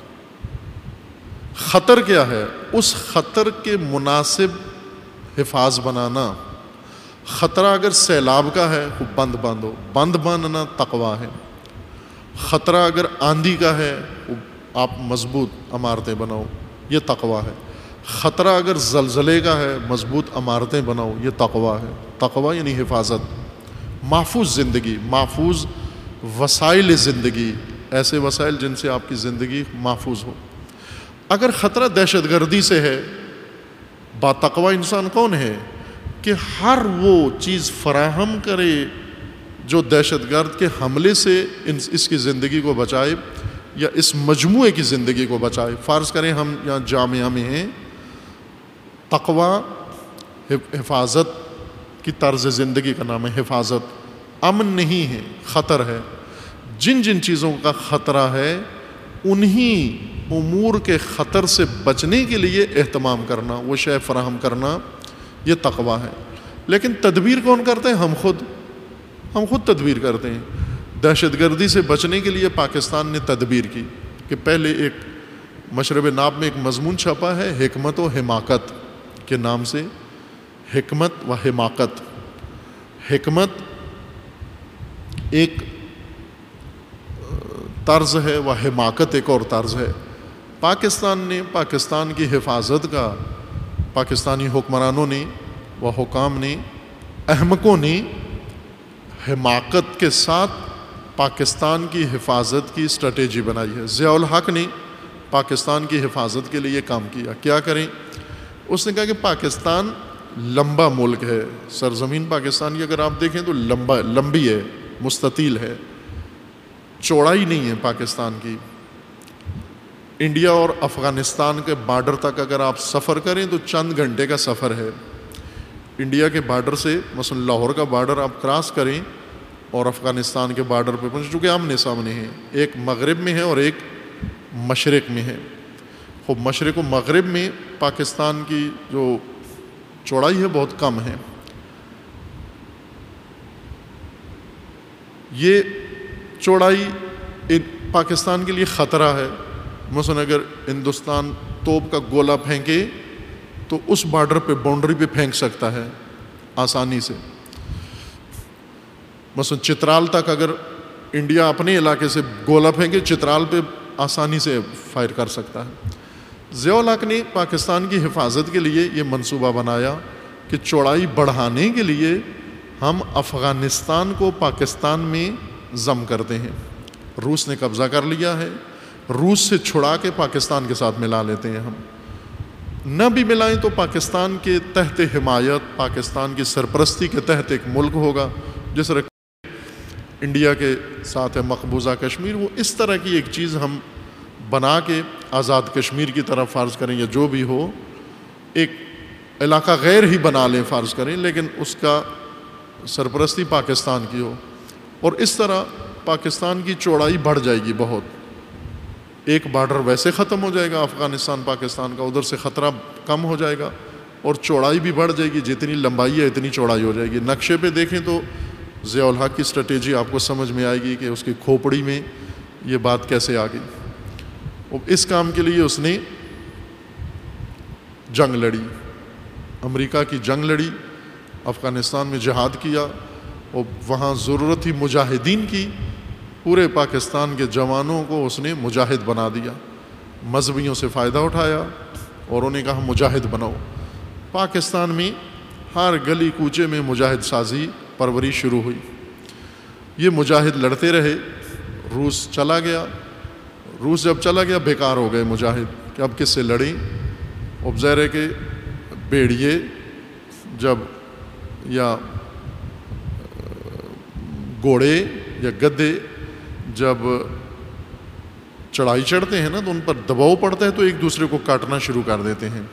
خطر کیا ہے؟ اس خطر کے مناسب حفاظ بنانا۔ خطرہ اگر سیلاب کا ہے تو بند باندھو، بند باندھنا تقویٰ ہے۔ خطرہ اگر آندھی کا ہے آپ مضبوط عمارتیں بناؤ، یہ تقویٰ ہے۔ خطرہ اگر زلزلے کا ہے مضبوط عمارتیں بناؤ، یہ تقویٰ ہے۔ تقویٰ یعنی حفاظت، محفوظ زندگی، محفوظ وسائل زندگی، ایسے وسائل جن سے آپ کی زندگی محفوظ ہو۔ اگر خطرہ دہشت گردی سے ہے، با تقویٰ انسان کون ہے کہ ہر وہ چیز فراہم کرے جو دہشت گرد کے حملے سے اس کی زندگی کو بچائے یا اس مجموعے کی زندگی کو بچائے۔ فرض کریں ہم یہاں جامعہ میں ہیں، تقویٰ حفاظت کی طرز زندگی کا نام ہے، حفاظت۔ امن نہیں ہے، خطر ہے۔ جن جن چیزوں کا خطرہ ہے انہی امور کے خطر سے بچنے کے لیے اہتمام کرنا، وہ شے فراہم کرنا، یہ تقویٰ ہے۔ لیکن تدبیر کون کرتے ہیں؟ ہم خود ہم خود تدبیر کرتے ہیں۔ دہشت گردی سے بچنے کے لیے پاکستان نے تدبیر کی کہ پہلے ایک مشرب ناب میں ایک مضمون چھپا ہے حکمت و حماقت کے نام سے، حکمت و حماقت۔ حکمت ایک طرز ہے و حماقت ایک اور طرز ہے۔ پاکستان نے، پاکستان کی حفاظت کا پاکستانی حکمرانوں نے و حکام نے، احمقوں نے حماقت کے ساتھ پاکستان کی حفاظت کی اسٹریٹجی بنائی ہے۔ ضیاء الحق نے پاکستان کی حفاظت کے لیے یہ کام کیا۔ کیا کریں؟ اس نے کہا کہ پاکستان لمبا ملک ہے، سرزمین پاکستان کی اگر آپ دیکھیں تو لمبا لمبی ہے، مستطیل ہے، چوڑائی نہیں ہے پاکستان کی۔ انڈیا اور افغانستان کے بارڈر تک اگر آپ سفر کریں تو چند گھنٹے کا سفر ہے۔ انڈیا کے بارڈر سے مثلا لاہور کا بارڈر آپ کراس کریں اور افغانستان کے بارڈر پہ پہنچ چکے، آمنے سامنے ہیں، ایک مغرب میں ہے اور ایک مشرق میں ہے۔ خوب مشرق و مغرب میں پاکستان کی جو چوڑائی ہے بہت کم ہے۔ یہ چوڑائی پاکستان کے لیے خطرہ ہے۔ مثلا اگر ہندوستان توپ کا گولہ پھینکے تو اس بارڈر پہ، باؤنڈری پہ پھینک سکتا ہے آسانی سے۔ مثلا چترال تک اگر انڈیا اپنے علاقے سے گولہ پھینکے، چترال پہ آسانی سے فائر کر سکتا ہے۔ ضیاء الحق نے پاکستان کی حفاظت کے لیے یہ منصوبہ بنایا کہ چوڑائی بڑھانے کے لیے ہم افغانستان کو پاکستان میں ضم کرتے ہیں۔ روس نے قبضہ کر لیا ہے، روس سے چھڑا کے پاکستان کے ساتھ ملا لیتے ہیں ہم۔ نہ بھی ملائیں تو پاکستان کے تحت حمایت، پاکستان کی سرپرستی کے تحت ایک ملک ہوگا، جس طرح انڈیا کے ساتھ ہے مقبوضہ کشمیر، وہ اس طرح کی ایک چیز ہم بنا کے آزاد کشمیر کی طرف فرض کریں یا جو بھی ہو، ایک علاقہ غیر ہی بنا لیں فرض کریں، لیکن اس کا سرپرستی پاکستان کی ہو، اور اس طرح پاکستان کی چوڑائی بڑھ جائے گی بہت۔ ایک بارڈر ویسے ختم ہو جائے گا افغانستان پاکستان کا، ادھر سے خطرہ کم ہو جائے گا اور چوڑائی بھی بڑھ جائے گی، جتنی لمبائی ہے اتنی چوڑائی ہو جائے گی۔ نقشے پہ دیکھیں تو ضیاء الحق کی اسٹریٹجی آپ کو سمجھ میں آئے گی کہ اس کی کھوپڑی میں یہ بات کیسے آ گئی۔ اور اس کام کے لیے اس نے جنگ لڑی، امریکہ کی جنگ لڑی، افغانستان میں جہاد کیا، اور وہاں ضرورت ہی مجاہدین کی، پورے پاکستان کے جوانوں کو اس نے مجاہد بنا دیا، مذہبیوں سے فائدہ اٹھایا اور انہیں کہا مجاہد بناؤ۔ پاکستان میں ہر گلی کوچے میں مجاہد سازی پروری شروع ہوئی۔ یہ مجاہد لڑتے رہے، روس چلا گیا، روس جب چلا گیا بیکار ہو گئے مجاہد کہ اب کس سے لڑیں۔ اب ظاہر ہے کہ بھیڑیے جب یا گھوڑے یا گدھے جب چڑھائی چڑھتے ہیں نا تو ان پر دباؤ پڑتا ہے تو ایک دوسرے کو کاٹنا شروع کر دیتے ہیں.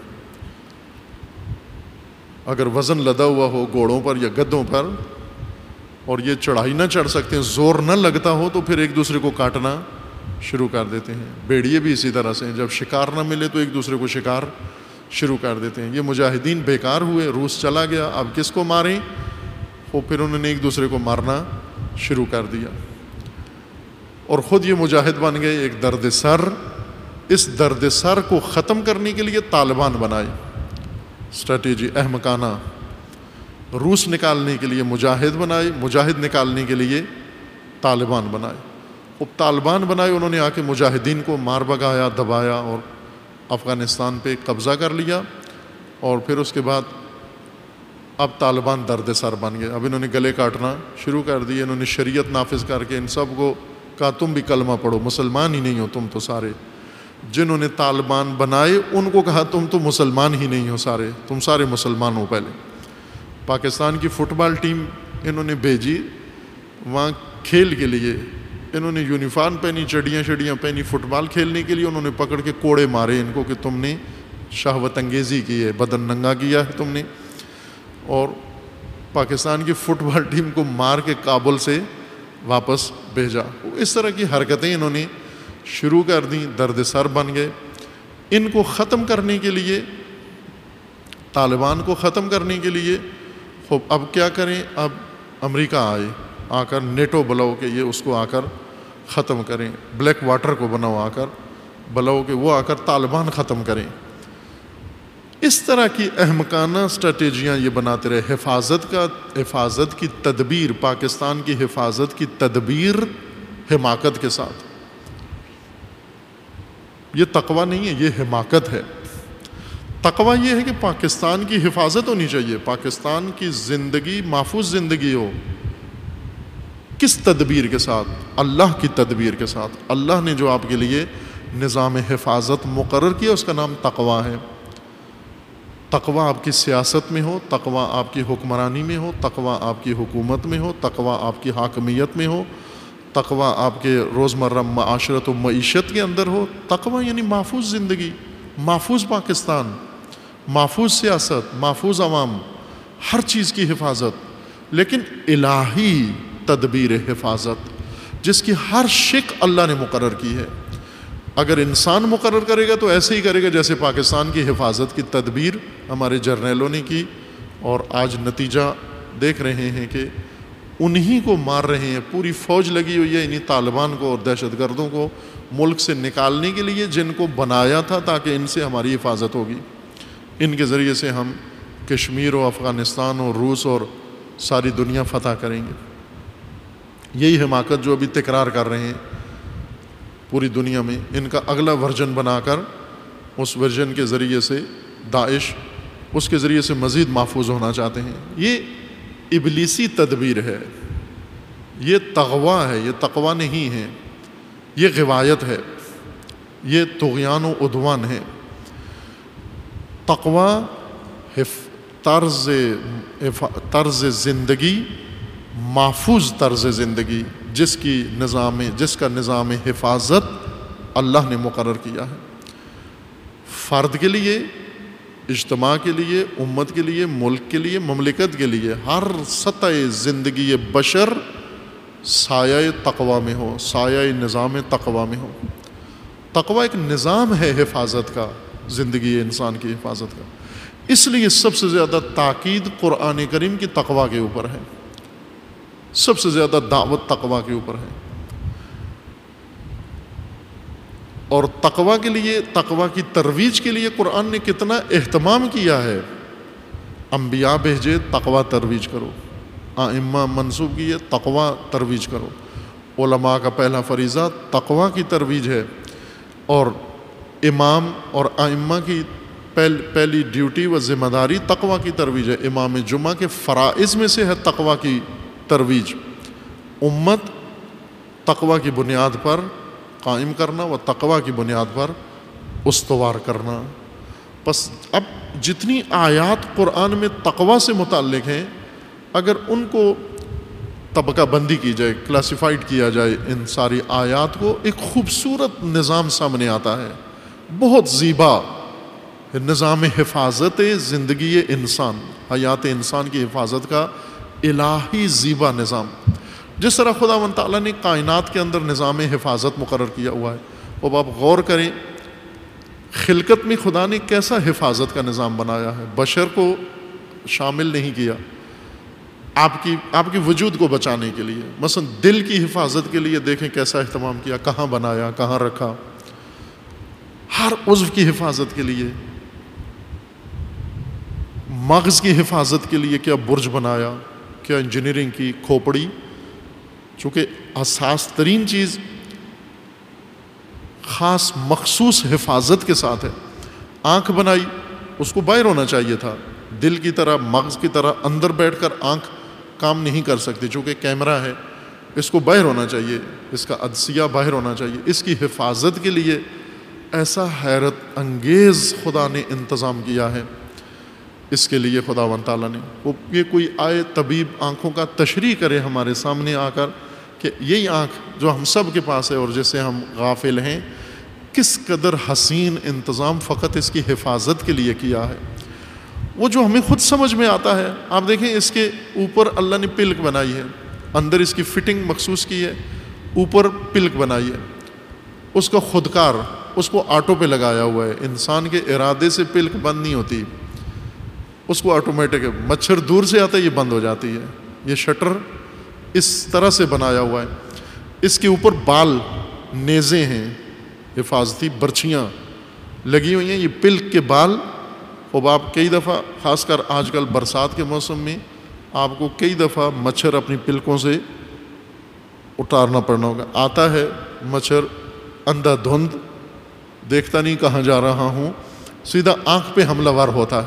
اگر وزن لدا ہوا ہو گھوڑوں پر یا گدھوں پر اور یہ چڑھائی نہ چڑھ سکتے ہیں, زور نہ لگتا ہو, تو پھر ایک دوسرے کو کاٹنا شروع کر دیتے ہیں. بھیڑیے بھی اسی طرح سے ہیں, جب شکار نہ ملے تو ایک دوسرے کو شکار شروع کر دیتے ہیں. یہ مجاہدین بیکار ہوئے, روس چلا گیا, اب کس کو ماریں؟ وہ پھر انہوں نے ایک دوسرے کو مارنا شروع کر دیا اور خود یہ مجاہد بن گئے. ایک درد سر, اس درد سر کو ختم کرنے کے لیے طالبان بنائے, اسٹریٹجی احمقانہ. روس نکالنے کے لیے مجاہد بنائے, مجاہد نکالنے کے لیے طالبان بنائے. اب طالبان بنائے, انہوں نے آ کے مجاہدین کو مار بگایا, دبایا اور افغانستان پہ قبضہ کر لیا. اور پھر اس کے بعد اب طالبان درد سر بن گئے. اب انہوں نے گلے کاٹنا شروع کر دیے. انہوں نے شریعت نافذ کر کے ان سب کو کہا تم بھی کلمہ پڑھو, مسلمان ہی نہیں ہو تم تو سارے. جنہوں نے طالبان بنائے ان کو کہا تم تو مسلمان ہی نہیں ہو سارے, تم سارے مسلمان ہو. پہلے پاکستان کی فٹ بال ٹیم انہوں نے بھیجی وہاں کھیل کے لیے. انہوں نے یونیفارم پہنی, چڑیاں چڑیاں پہنی فٹ بال کھیلنے کے لیے. انہوں نے پکڑ کے کوڑے مارے ان کو کہ تم نے شہوت انگیزی کی ہے, بدن ننگا کیا ہے تم نے. اور پاکستان کی فٹ بال ٹیم کو مار کے کابل سے واپس بھیجا. اس طرح کی حرکتیں انہوں نے شروع کر دیں, درد سر بن گئے. ان کو ختم کرنے کے لیے, طالبان کو ختم کرنے کے لیے خوب اب کیا کریں؟ اب امریکہ آئے, آ کر نیٹو بلاؤ کہ یہ اس کو آ کر ختم کریں. بلیک واٹر کو بناؤ, آ کر بلاؤ کہ وہ آ کر طالبان ختم کریں. اس طرح کی احمقانہ اسٹریٹجیاں یہ بناتے رہے. حفاظت کا حفاظت کی تدبیر, پاکستان کی حفاظت کی تدبیر حماقت کے ساتھ. یہ تقویٰ نہیں ہے, یہ حماقت ہے. تقویٰ یہ ہے کہ پاکستان کی حفاظت ہونی چاہیے, پاکستان کی زندگی محفوظ زندگی ہو. کس تدبیر کے ساتھ؟ اللہ کی تدبیر کے ساتھ. اللہ نے جو آپ کے لیے نظام حفاظت مقرر کیا اس کا نام تقویٰ ہے. تقویٰ آپ کی سیاست میں ہو, تقویٰ آپ کی حکمرانی میں ہو, تقویٰ آپ کی حکومت میں ہو, تقویٰ آپ کی حاکمیت میں ہو, تقویٰ آپ کے روزمرہ معاشرت و معیشت کے اندر ہو. تقویٰ یعنی محفوظ زندگی, محفوظ پاکستان, محفوظ سیاست, محفوظ عوام, ہر چیز کی حفاظت. لیکن الہی تدبیر حفاظت جس کی ہر شق اللہ نے مقرر کی ہے. اگر انسان مقرر کرے گا تو ایسے ہی کرے گا جیسے پاکستان کی حفاظت کی تدبیر ہمارے جرنیلوں نے کی. اور آج نتیجہ دیکھ رہے ہیں کہ انہی کو مار رہے ہیں. پوری فوج لگی ہوئی ہے انہی طالبان کو اور دہشت گردوں کو ملک سے نکالنے کے لیے, جن کو بنایا تھا تاکہ ان سے ہماری حفاظت ہوگی. ان کے ذریعے سے ہم کشمیر و افغانستان اور روس اور ساری دنیا فتح کریں گے. یہی حماقت جو ابھی تکرار کر رہے ہیں پوری دنیا میں, ان کا اگلا ورژن بنا کر اس ورژن کے ذریعے سے داعش اس کے ذریعے سے مزید محفوظ ہونا چاہتے ہیں. یہ ابلیسی تدبیر ہے, یہ تغوا ہے, یہ تقویٰ نہیں ہے, یہ غوایت ہے, یہ طغیان و عدوان ہے. تقویٰ طرز طرز زندگی, محفوظ طرز زندگی جس کی نظام جس کا نظام حفاظت اللہ نے مقرر کیا ہے. فرد کے لیے, اجتماع کے لیے, امت کے لیے, ملک کے لیے, مملکت کے لیے, ہر سطح زندگی بشر سایہ تقویٰ میں ہو, سایہ نظام تقویٰ میں ہو. تقویٰ ایک نظام ہے حفاظت کا, زندگی انسان کی حفاظت کا. اس لیے سب سے زیادہ تاکید قرآن کریم کی تقویٰ کے اوپر ہے, سب سے زیادہ دعوت تقویٰ کے اوپر ہے. اور تقویٰ کے لیے, تقویٰ کی ترویج کے لیے قرآن نے کتنا اہتمام کیا ہے. انبیاء بھیجے, تقویٰ ترویج کرو. ائمہ منصوب کیے, تقویٰ ترویج کرو. علماء کا پہلا فریضہ تقویٰ کی ترویج ہے. اور امام اور ائمہ کی پہل پہلی ڈیوٹی و ذمہ داری تقویٰ کی ترویج ہے. امام جمعہ کے فرائض میں سے ہے تقویٰ کی ترویج. امت تقویٰ کی بنیاد پر قائم کرنا و تقویٰ کی بنیاد پر استوار کرنا. پس اب جتنی آیات قرآن میں تقوی سے متعلق ہیں، اگر ان کو طبقہ بندی کی جائے، کلاسیفائڈ کیا جائے ان ساری آیات کو، ایک خوبصورت نظام سامنے آتا ہے، بہت زیبا نظام حفاظت زندگی انسان، حیات انسان کی حفاظت کا الہی زیبا نظام. جس طرح خداوند تعالیٰ نے کائنات کے اندر نظام حفاظت مقرر کیا ہوا ہے. اب آپ غور کریں خلقت میں خدا نے کیسا حفاظت کا نظام بنایا ہے، بشر کو شامل نہیں کیا، آپ کی آپ کے وجود کو بچانے کے لیے. مثلا دل کی حفاظت کے لیے دیکھیں کیسا اہتمام کیا، کہاں بنایا، کہاں رکھا. ہر عضو کی حفاظت کے لیے، مغز کی حفاظت کے لیے کیا برج بنایا، کیا انجینئرنگ کی. کھوپڑی چونکہ حساس ترین چیز خاص مخصوص حفاظت کے ساتھ ہے. آنکھ بنائی، اس کو باہر ہونا چاہیے تھا، دل کی طرح مغز کی طرح اندر بیٹھ کر آنکھ کام نہیں کر سکتی، چونکہ کیمرہ ہے، اس کو باہر ہونا چاہیے، اس کا عدسیہ باہر ہونا چاہیے. اس کی حفاظت کے لیے ایسا حیرت انگیز خدا نے انتظام کیا ہے. اس کے لیے خداوند تعالیٰ نے وہ یہ کوئی آئے طبیب آنکھوں کا تشریح کرے ہمارے سامنے آ کر کہ یہی آنکھ جو ہم سب کے پاس ہے اور جس سے ہم غافل ہیں، کس قدر حسین انتظام فقط اس کی حفاظت کے لیے کیا ہے. وہ جو ہمیں خود سمجھ میں آتا ہے. آپ دیکھیں اس کے اوپر اللہ نے پلک بنائی ہے، اندر اس کی فٹنگ مخصوص کی ہے، اوپر پلک بنائی ہے، اس کا خودکار، اس کو آٹو پہ لگایا ہوا ہے. انسان کے ارادے سے پلک بند نہیں ہوتی، اس کو آٹومیٹک ہے. مچھر دور سے آتا ہے یہ بند ہو جاتی ہے. یہ شٹر اس طرح سے بنایا ہوا ہے. اس کے اوپر بال، نیزے ہیں، حفاظتی برچیاں لگی ہوئی ہیں. یہ پلک کے بال. اب آپ کئی دفعہ خاص کر آج کل برسات کے موسم میں آپ کو کئی دفعہ مچھر اپنی پلکوں سے اتارنا پڑنا ہوگا. آتا ہے مچھر اندھا دھند، دیکھتا نہیں کہاں جا رہا ہوں، سیدھا آنکھ پہ حملہ ور ہوتا ہے.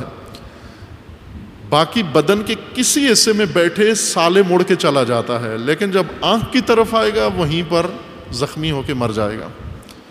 باقی بدن کے کسی حصے میں بیٹھے سالے مڑ کے چلا جاتا ہے، لیکن جب آنکھ کی طرف آئے گا وہیں پر زخمی ہو کے مر جائے گا.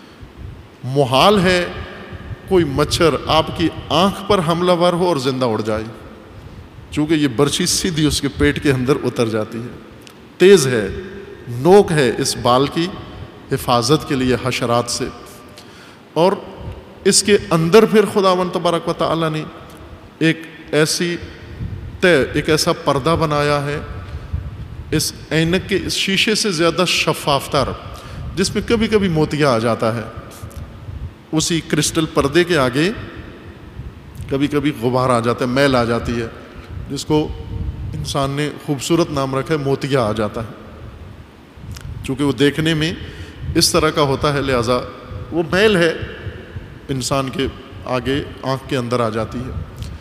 محال ہے کوئی مچھر آپ کی آنکھ پر حملہ ور ہو اور زندہ اڑ جائے، چونکہ یہ برچی سیدھی اس کے پیٹ کے اندر اتر جاتی ہے. تیز ہے، نوک ہے اس بال کی حفاظت کے لیے حشرات سے. اور اس کے اندر پھر خداوند تبارک و تعالیٰ نے ایک ایسی طے ایک ایسا پردہ بنایا ہے اس اینک کے اس شیشے سے زیادہ شفاف تر، جس میں کبھی کبھی موتیا آ جاتا ہے. اسی کرسٹل پردے کے آگے کبھی کبھی غبار آ جاتا ہے، میل آ جاتی ہے، جس کو انسان نے خوبصورت نام رکھا ہے موتیا آ جاتا ہے. چونکہ وہ دیکھنے میں اس طرح کا ہوتا ہے، لہٰذا وہ میل ہے انسان کے آگے آنکھ کے اندر آ جاتی ہے.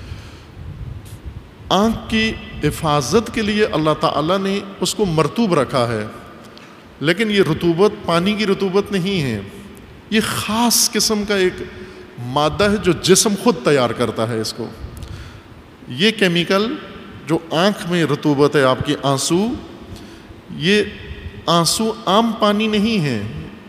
آنکھ کی حفاظت کے لیے اللہ تعالیٰ نے اس کو مرطوب رکھا ہے، لیکن یہ رطوبت پانی کی رطوبت نہیں ہے، یہ خاص قسم کا ایک مادہ ہے جو جسم خود تیار کرتا ہے اس کو. یہ کیمیکل جو آنکھ میں رطوبت ہے، آپ کی آنسو، یہ آنسو عام پانی نہیں ہے،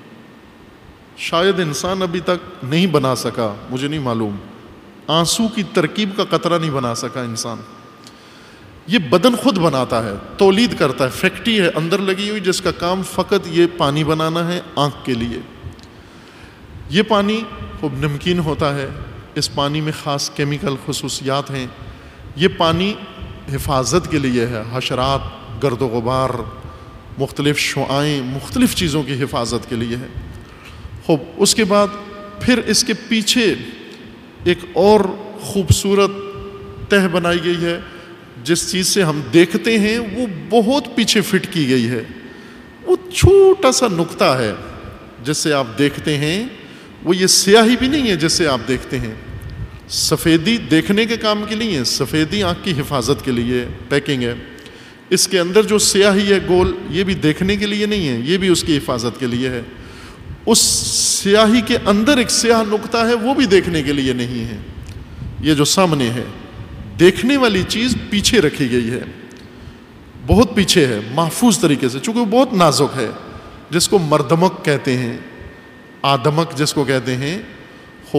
شاید انسان ابھی تک نہیں بنا سکا، مجھے نہیں معلوم، آنسو کی ترکیب کا قطرہ نہیں بنا سکا انسان. یہ بدن خود بناتا ہے، تولید کرتا ہے، فیکٹری ہے اندر لگی ہوئی جس کا کام فقط یہ پانی بنانا ہے آنکھ کے لیے. یہ پانی خوب نمکین ہوتا ہے، اس پانی میں خاص کیمیکل خصوصیات ہیں. یہ پانی حفاظت کے لیے ہے، حشرات، گرد و غبار، مختلف شعاعیں، مختلف چیزوں کی حفاظت کے لیے ہے. خوب اس کے بعد پھر اس کے پیچھے ایک اور خوبصورت تہ بنائی گئی ہے، جس چیز سے ہم دیکھتے ہیں وہ بہت پیچھے فٹ کی گئی ہے. وہ چھوٹا سا نقطہ ہے جس سے آپ دیکھتے ہیں، وہ یہ سیاہی بھی نہیں ہے جس سے آپ دیکھتے ہیں. سفیدی دیکھنے کے کام کے لیے ہے، سفیدی آنکھ کی حفاظت کے لیے پیکنگ ہے. اس کے اندر جو سیاہی ہے گول، یہ بھی دیکھنے کے لیے نہیں ہے، یہ بھی اس کی حفاظت کے لیے ہے. اس سیاہی کے اندر ایک سیاہ نقطہ ہے، وہ بھی دیکھنے کے لیے نہیں ہے. یہ جو سامنے ہے، دیکھنے والی چیز پیچھے رکھی گئی ہے، بہت پیچھے ہے، محفوظ طریقے سے، چونکہ وہ بہت نازک ہے، جس کو مردمک کہتے ہیں، آدمک جس کو کہتے ہیں. خوب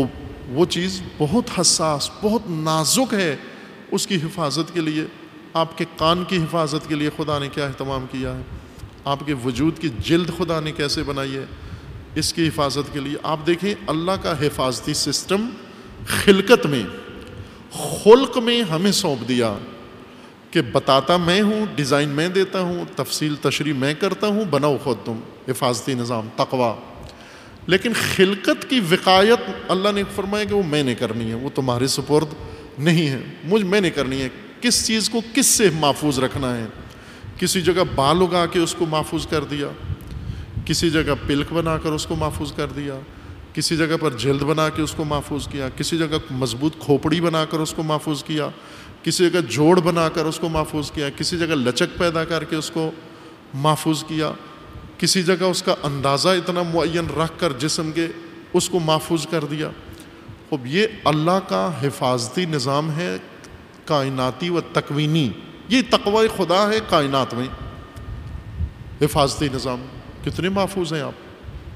وہ چیز بہت حساس، بہت نازک ہے، اس کی حفاظت کے لیے، آپ کے کان کی حفاظت کے لیے خدا نے کیا اہتمام کیا ہے، آپ کے وجود کی جلد خدا نے کیسے بنائی ہے، اس کی حفاظت کے لیے آپ دیکھیں اللہ کا حفاظتی سسٹم خلقت میں، خلق میں ہمیں سونپ دیا کہ بتاتا میں ہوں، ڈیزائن میں دیتا ہوں، تفصیل تشریح میں کرتا ہوں، بناؤ خود تم حفاظتی نظام تقویٰ. لیکن خلقت کی وقایت اللہ نے فرمایا کہ وہ میں نے کرنی ہے، وہ تمہارے سپرد نہیں ہے، مجھ میں نے کرنی ہے. کس چیز کو کس سے محفوظ رکھنا ہے، کسی جگہ بال اگا کے اس کو محفوظ کر دیا، کسی جگہ پلک بنا کر اس کو محفوظ کر دیا، کسی جگہ پر جلد بنا کے اس کو محفوظ کیا، کسی جگہ مضبوط کھوپڑی بنا کر اس کو محفوظ کیا، کسی جگہ جوڑ بنا کر اس کو محفوظ کیا، کسی جگہ لچک پیدا کر کے اس کو محفوظ کیا، کسی جگہ اس کا اندازہ اتنا معین رکھ کر جسم کے اس کو محفوظ کر دیا. اب یہ اللہ کا حفاظتی نظام ہے، کائناتی و تکوینی. یہ تقوی خدا ہے کائنات میں، حفاظتی نظام. کتنے محفوظ ہیں آپ.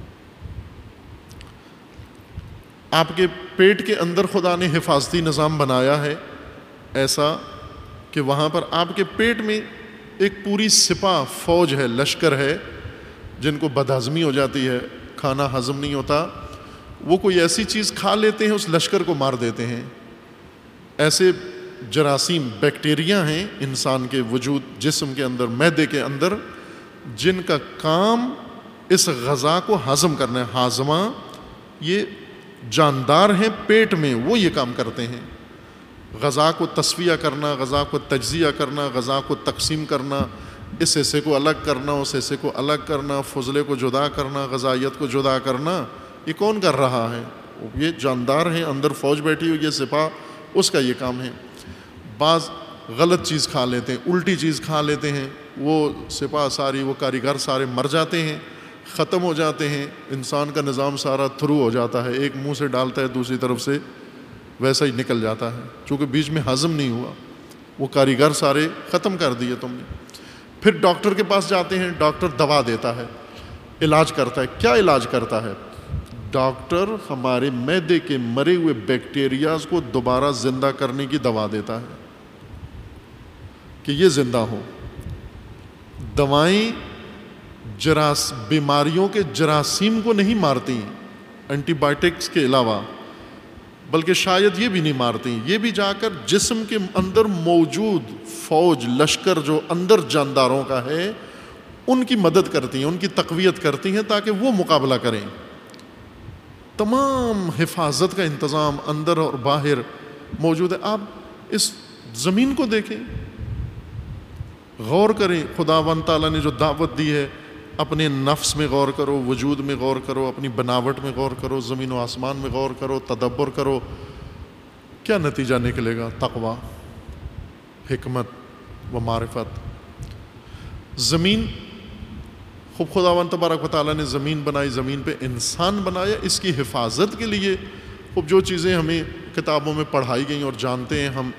آپ کے پیٹ کے اندر خدا نے حفاظتی نظام بنایا ہے ایسا کہ وہاں پر آپ کے پیٹ میں ایک پوری سپاہ فوج ہے، لشکر ہے، جن کو بدہضمی ہو جاتی ہے، کھانا ہضم نہیں ہوتا، وہ کوئی ایسی چیز کھا لیتے ہیں اس لشکر کو مار دیتے ہیں. ایسے جراثیم، بیکٹیریا ہیں انسان کے وجود جسم کے اندر، معدے کے اندر، جن کا کام اس غذا کو ہضم کرنا ہے. ہاضمہ یہ جاندار ہیں پیٹ میں، وہ یہ کام کرتے ہیں، غذا کو تصفیہ کرنا، غذا کو تجزیہ کرنا، غذا کو تقسیم کرنا، اس حصے کو الگ کرنا، اس حصے کو الگ کرنا، فضلے کو جدا کرنا، غذائیت کو جدا کرنا. یہ کون کر رہا ہے؟ یہ جاندار ہیں، اندر فوج بیٹھی ہوئی ہے، سپاہ، اس کا یہ کام ہے. بعض غلط چیز کھا لیتے ہیں، الٹی چیز کھا لیتے ہیں، وہ سپاہ ساری، وہ کاریگر سارے مر جاتے ہیں، ختم ہو جاتے ہیں، انسان کا نظام سارا تھرو ہو جاتا ہے، ایک منہ سے ڈالتا ہے دوسری طرف سے ویسا ہی نکل جاتا ہے، چونکہ بیچ میں ہضم نہیں ہوا، وہ کاریگر سارے ختم کر دیے تم نے. پھر ڈاکٹر کے پاس جاتے ہیں، ڈاکٹر دوا دیتا ہے، علاج کرتا ہے. کیا علاج کرتا ہے؟ ڈاکٹر ہمارے معدے کے مرے ہوئے بیکٹیریاز کو دوبارہ زندہ کرنے کی دوا دیتا ہے کہ یہ زندہ ہو. دوائیں جراث بیماریوں کے جراثیم کو نہیں مارتی اینٹی بائیوٹکس کے علاوہ، بلکہ شاید یہ بھی نہیں مارتی، یہ بھی جا کر جسم کے اندر موجود فوج، لشکر جو اندر جانداروں کا ہے، ان کی مدد کرتی ہیں، ان کی تقویت کرتی ہیں تاکہ وہ مقابلہ کریں. تمام حفاظت کا انتظام اندر اور باہر موجود ہے. آپ اس زمین کو دیکھیں، غور کریں، خداوند تعالیٰ نے جو دعوت دی ہے، اپنے نفس میں غور کرو، وجود میں غور کرو، اپنی بناوٹ میں غور کرو، زمین و آسمان میں غور کرو، تدبر کرو. کیا نتیجہ نکلے گا؟ تقویٰ، حکمت و معرفت. زمین، خوب خداوند تبارک و تعالیٰ نے زمین بنائی، زمین پہ انسان بنایا، اس کی حفاظت کے لیے خوب جو چیزیں ہمیں کتابوں میں پڑھائی گئیں اور جانتے ہیں ہم.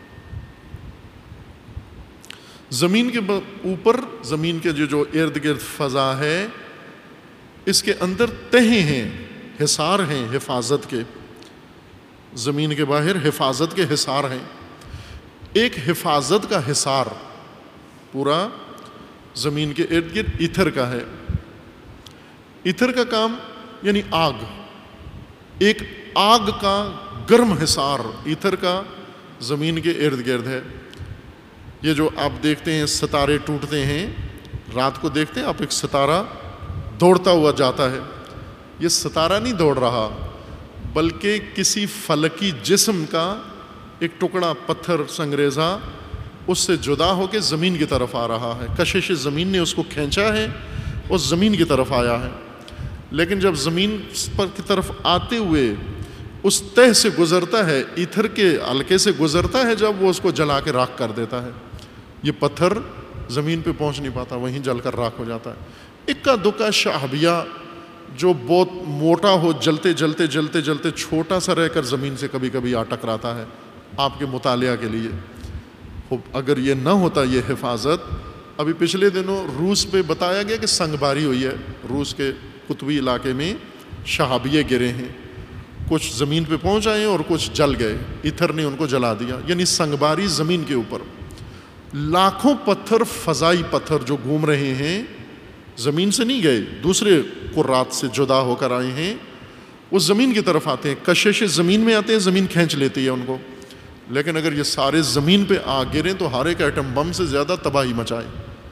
زمین کے اوپر، زمین کے جو جو ارد گرد فضا ہے، اس کے اندر تہیں ہیں، حصار ہیں حفاظت کے. زمین کے باہر حفاظت کے حصار ہیں. ایک حفاظت کا حصار پورا زمین کے ارد گرد ایتھر کا ہے. ایتھر کا کام یعنی آگ، ایک آگ کا گرم حصار ایتھر کا زمین کے ارد گرد ہے. یہ جو آپ دیکھتے ہیں ستارے ٹوٹتے ہیں، رات کو دیکھتے ہیں آپ، ایک ستارہ دوڑتا ہوا جاتا ہے. یہ ستارہ نہیں دوڑ رہا، بلکہ کسی فلکی جسم کا ایک ٹکڑا پتھر سنگریزہ اس سے جدا ہو کے زمین کی طرف آ رہا ہے. کشش زمین نے اس کو کھینچا ہے، اس زمین کی طرف آیا ہے. لیکن جب زمین پر کی طرف آتے ہوئے اس تہ سے گزرتا ہے، ایتھر کے حلقے سے گزرتا ہے، جب وہ اس کو جلا کے راکھ کر دیتا ہے. یہ پتھر زمین پہ پہنچ نہیں پاتا، وہیں جل کر راکھ ہو جاتا ہے. اکا دکا شہابیہ جو بہت موٹا ہو، جلتے جلتے جلتے جلتے چھوٹا سا رہ کر زمین سے کبھی کبھی آ ٹکراتا ہے. آپ کے مطالعہ کے لیے اگر یہ نہ ہوتا یہ حفاظت، ابھی پچھلے دنوں روس پہ بتایا گیا کہ سنگ باری ہوئی ہے، روس کے قطبی علاقے میں شہابیے گرے ہیں. کچھ زمین پہ پہنچ آئے اور کچھ جل گئے، ایتھر نے ان کو جلا دیا، یعنی سنگباری زمین کے اوپر۔ لاکھوں پتھر، فضائی پتھر جو گھوم رہے ہیں، زمین سے نہیں گئے، دوسرے قرات سے جدا ہو کر آئے ہیں، وہ زمین کی طرف آتے ہیں، کشش زمین میں آتے ہیں، زمین کھینچ لیتی ہے ان کو۔ لیکن اگر یہ سارے زمین پہ آ گریں تو ہر ایک ایٹم بم سے زیادہ تباہی مچائے۔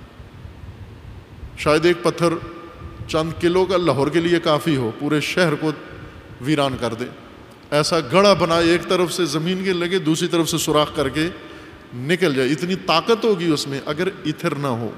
شاید ایک پتھر چند کلو کا لاہور کے لیے کافی ہو، پورے شہر کو ویران کر دے۔ ایسا گڑھا بنائے، ایک طرف سے زمین کے لگے، دوسری طرف سے سوراخ کر کے نکل جائے، اتنی طاقت ہوگی اس میں اگر ایتھر نہ ہو۔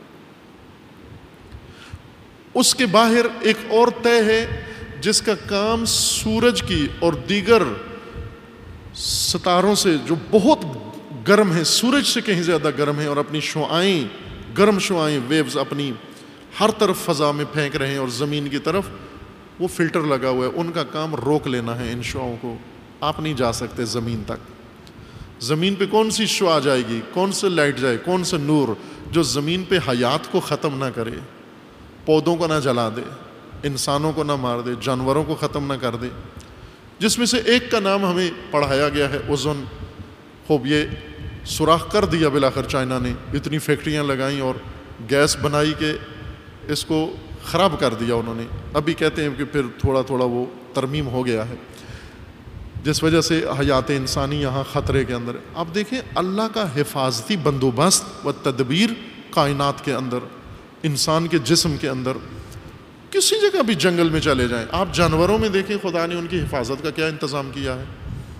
اس کے باہر ایک اور طے ہے جس کا کام سورج کی اور دیگر ستاروں سے جو بہت گرم ہے، سورج سے کہیں زیادہ گرم ہے، اور اپنی شعائیں، گرم شعائیں، ویوز اپنی ہر طرف فضا میں پھینک رہے ہیں، اور زمین کی طرف وہ فلٹر لگا ہوا ہے، ان کا کام روک لینا ہے ان شعاؤں کو۔ آپ نہیں جا سکتے زمین تک۔ زمین پہ کون سی شعاع جائے گی، کون سے لائٹ جائے، کون سے نور جو زمین پہ حیات کو ختم نہ کرے، پودوں کو نہ جلا دے، انسانوں کو نہ مار دے، جانوروں کو ختم نہ کر دے، جس میں سے ایک کا نام ہمیں پڑھایا گیا ہے اوزون۔ خوب یہ سوراخ کر دیا بلاخر چائنا نے، اتنی فیکٹریاں لگائیں اور گیس بنائی کہ اس کو خراب کر دیا انہوں نے۔ ابھی کہتے ہیں کہ پھر تھوڑا تھوڑا وہ ترمیم ہو گیا ہے، جس وجہ سے حیات انسانی یہاں خطرے کے اندر ہے۔ آپ دیکھیں اللہ کا حفاظتی بندوبست و تدبیر کائنات کے اندر، انسان کے جسم کے اندر، کسی جگہ بھی جنگل میں چلے جائیں، آپ جانوروں میں دیکھیں خدا نے ان کی حفاظت کا کیا انتظام کیا ہے۔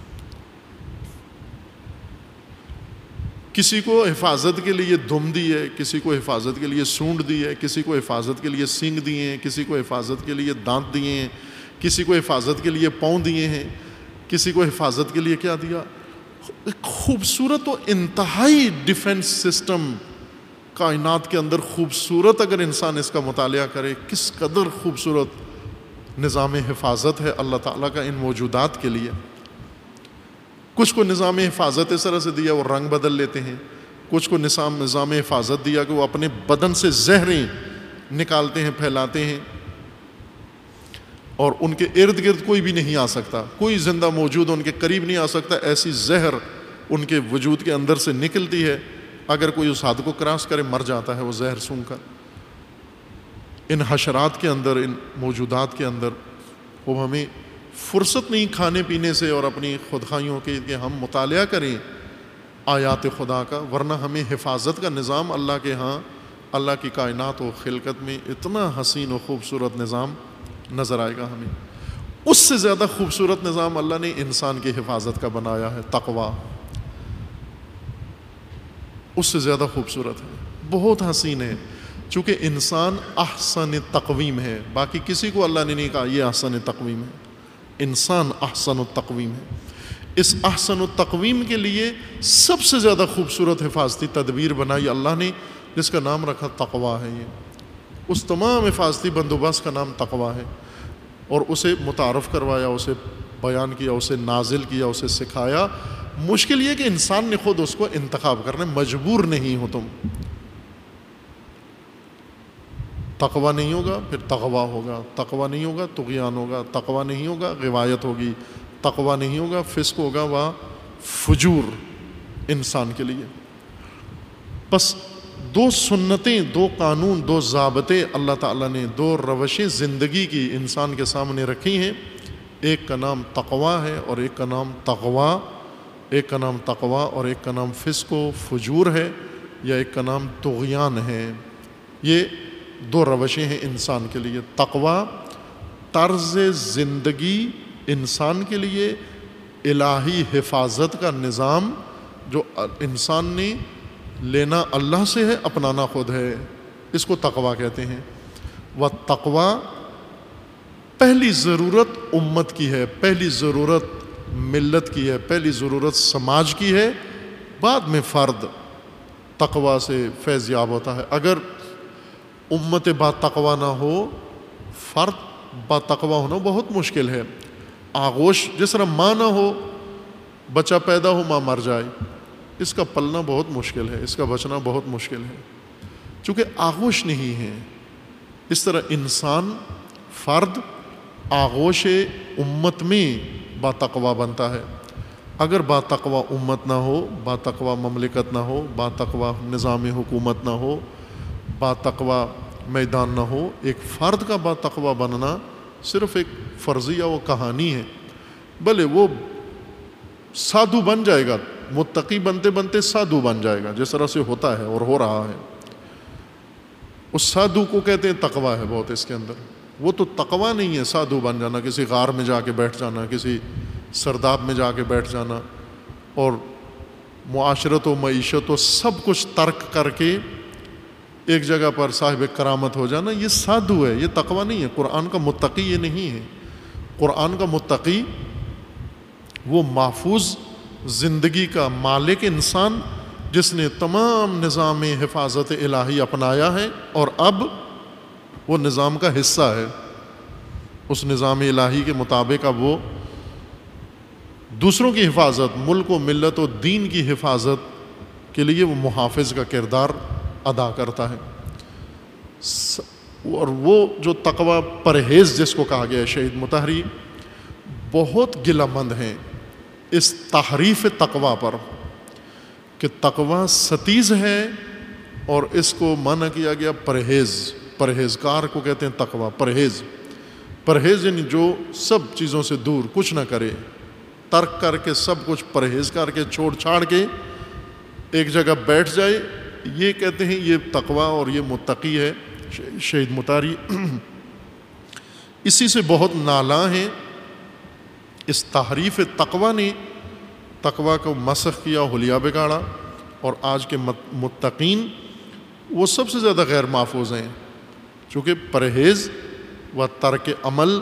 کسی کو حفاظت کے لیے دم دی ہے، کسی کو حفاظت کے لیے سونڈ دی ہے، کسی کو حفاظت کے لیے سینگ دیے ہیں، کسی کو حفاظت کے لیے دانت دیے ہیں، کسی کو حفاظت کے لیے پاؤں دیے ہیں، کسی کو حفاظت کے لیے کیا دیا۔ ایک خوبصورت و انتہائی ڈیفنس سسٹم کائنات کے اندر، خوبصورت، اگر انسان اس کا مطالعہ کرے کس قدر خوبصورت نظام حفاظت ہے اللہ تعالیٰ کا ان موجودات کے لیے۔ کچھ کو نظام حفاظت اس طرح سے دیا وہ رنگ بدل لیتے ہیں، کچھ کو نظام نظام حفاظت دیا کہ وہ اپنے بدن سے زہریں نکالتے ہیں، پھیلاتے ہیں، اور ان کے ارد گرد کوئی بھی نہیں آ سکتا، کوئی زندہ موجود ان کے قریب نہیں آ سکتا، ایسی زہر ان کے وجود کے اندر سے نکلتی ہے، اگر کوئی اس حد کو کراس کرے مر جاتا ہے وہ زہر سونگھ کر۔ ان حشرات کے اندر، ان موجودات کے اندر وہ ہمیں فرصت نہیں کھانے پینے سے اور اپنی خودخواہیوں کے کہ ہم مطالعہ کریں آیات خدا کا، ورنہ ہمیں حفاظت کا نظام اللہ کے ہاں، اللہ کی کائنات و خلقت میں اتنا حسین و خوبصورت نظام نظر آئے گا ہمیں۔ اس سے زیادہ خوبصورت نظام اللہ نے انسان کی حفاظت کا بنایا ہے، تقویٰ، اس سے زیادہ خوبصورت ہے، بہت حسین ہے، چونکہ انسان احسن تقویم ہے، باقی کسی کو اللہ نے نہیں کہا یہ احسن تقویم ہے، انسان احسن التقویم ہے۔ اس احسن التقویم کے لیے سب سے زیادہ خوبصورت حفاظتی تدبیر بنائی اللہ نے، جس کا نام رکھا تقویٰ ہے۔ یہ اس تمام حفاظتی بندوبست کا نام تقویٰ ہے، اور اسے متعارف کروایا، اسے بیان کیا، اسے نازل کیا، اسے سکھایا۔ مشکل یہ کہ انسان نے خود اس کو انتخاب کرنا، مجبور نہیں ہو تم۔ تقویٰ نہیں ہوگا پھر تغوا ہوگا، تقویٰ نہیں ہوگا طغیان ہوگا، تقویٰ نہیں ہوگا غوایت ہوگی، تقویٰ نہیں ہوگا فسق ہوگا و فجور انسان کے لیے۔ بس دو سنتیں، دو قانون، دو ضابطے اللہ تعالیٰ نے، دو روشیں زندگی کی انسان کے سامنے رکھی ہیں، ایک کا نام تقویٰ ہے اور ایک کا نام تغوا، ایک کا نام تقویٰ اور ایک کا نام فسق و فجور ہے، یا ایک کا نام طغیان ہے۔ یہ دو روشیں ہیں انسان کے لیے۔ تقویٰ طرز زندگی انسان کے لیے الہی حفاظت کا نظام جو انسان نے لینا اللہ سے ہے، اپنانا خود ہے، اس کو تقویٰ کہتے ہیں۔ وہ تقویٰ پہلی ضرورت امت کی ہے، پہلی ضرورت ملت کی ہے، پہلی ضرورت سماج کی ہے، بعد میں فرد تقویٰ سے فیض یاب ہوتا ہے۔ اگر امت با تقویٰ نہ ہو، فرد با تقویٰ ہونا بہت مشکل ہے۔ آغوش جس طرح ماں نہ ہو، بچہ پیدا ہو ماں مر جائے، اس کا پلنا بہت مشکل ہے، اس کا بچنا بہت مشکل ہے، چونکہ آغوش نہیں ہے۔ اس طرح انسان، فرد آغوش امت میں باتقوی بنتا ہے۔ اگر باتقوی امت نہ ہو، باتقوی مملکت نہ ہو، باتقوی نظام حکومت نہ ہو، باتقوی میدان نہ ہو، ایک فرد کا باتقوی بننا صرف ایک فرضیہ و کہانی ہے۔ بھلے وہ سادھو بن جائے گا، متقی بنتے بنتے سادھو بن جائے گا، جس طرح سے ہوتا ہے اور ہو رہا ہے۔ اس سادھو کو کہتے ہیں تقوی ہے بہت اس کے اندر۔ وہ تو تقوی نہیں ہے سادھو بن جانا، کسی غار میں جا کے بیٹھ جانا، کسی سرداب میں جا کے بیٹھ جانا اور معاشرت و معیشت و سب کچھ ترک کر کے ایک جگہ پر صاحب کرامت ہو جانا، یہ سادھو ہے، یہ تقوی نہیں ہے۔ قرآن کا متقی یہ نہیں ہے۔ قرآن کا متقی وہ محفوظ زندگی کا مالک انسان جس نے تمام نظام حفاظت الہی اپنایا ہے اور اب وہ نظام کا حصہ ہے۔ اس نظام الہی کے مطابق اب وہ دوسروں کی حفاظت، ملک و ملت و دین کی حفاظت کے لیے وہ محافظ کا کردار ادا کرتا ہے۔ اور وہ جو تقوی پرہیز جس کو کہا گیا ہے، شہید مطہری بہت گلہ مند ہیں اس تحریف تقوی پر کہ تقوی ستیز ہے اور اس کو منع کیا گیا پرہیز۔ پرہیزگار کو کہتے ہیں تقوی، پرہیز۔ پرہیز یعنی جو سب چیزوں سے دور، کچھ نہ کرے، ترک کر کے سب کچھ پرہیز کر کے چھوڑ چھاڑ کے ایک جگہ بیٹھ جائے، یہ کہتے ہیں یہ تقوی اور یہ متقی ہے شہید مطہری۔ اسی سے بہت نالاں ہیں۔ اس تحریف تقوی نے تقوی کو مسخ کیا، حلیہ بگاڑا، اور آج کے متقین وہ سب سے زیادہ غیر محفوظ ہیں، چونکہ پرہیز و ترک عمل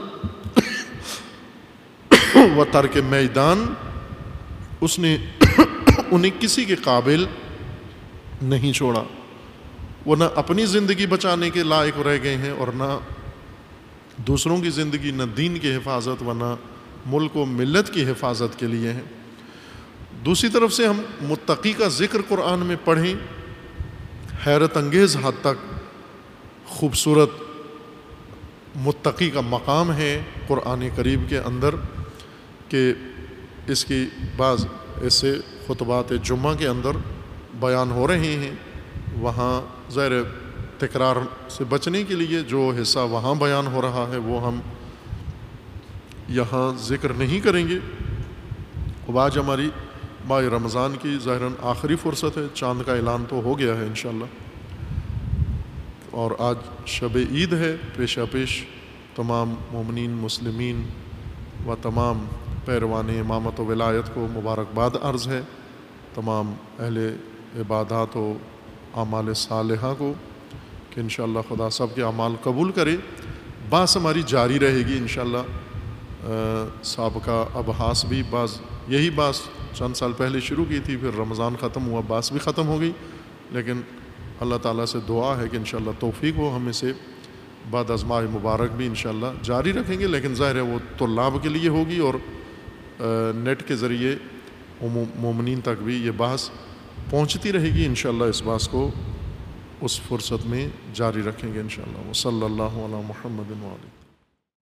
و ترک میدان اس نے انہیں کسی کے قابل نہیں چھوڑا۔ وہ نہ اپنی زندگی بچانے کے لائق رہ گئے ہیں اور نہ دوسروں کی زندگی، نہ دین کی حفاظت و نہ ملک و ملت کی حفاظت کے لیے ہیں۔ دوسری طرف سے ہم متقی کا ذکر قرآن میں پڑھیں، حیرت انگیز حد تک خوبصورت متقی کا مقام ہے قرآن کریم کے اندر، کہ اس کی بعض ایسے خطبات جمعہ کے اندر بیان ہو رہے ہیں۔ وہاں ظاہر تکرار سے بچنے کے لیے جو حصہ وہاں بیان ہو رہا ہے وہ ہم یہاں ذکر نہیں کریں گے۔ اب آج ہماری ماہ رمضان کی ظاہراً آخری فرصت ہے، چاند کا اعلان تو ہو گیا ہے انشاءاللہ، اور آج شب عید ہے۔ پیشہ پیش تمام مومنین، مسلمین و تمام پیروان امامت و ولایت کو مبارکباد عرض ہے، تمام اہل عبادات و اعمال صالحہ کو، کہ انشاءاللہ خدا سب کے اعمال قبول کرے۔ بحث ہماری جاری رہے گی انشاءاللہ، سابقہ ابحاث بھی بعض یہی بات چند سال پہلے شروع کی تھی، پھر رمضان ختم ہوا، بات بھی ختم ہو گئی، لیکن اللہ تعالیٰ سے دعا ہے کہ انشاءاللہ توفیق ہو ہمیں سے بعد از ماہ مبارک بھی انشاءاللہ جاری رکھیں گے، لیکن ظاہر ہے وہ طلاب کے لیے ہوگی اور نیٹ کے ذریعے مومنین تک بھی یہ بحث پہنچتی رہے گی۔ انشاءاللہ اس بحث کو اس فرصت میں جاری رکھیں گے انشاءاللہ۔ وصلی اللہ علی محمد و علیہ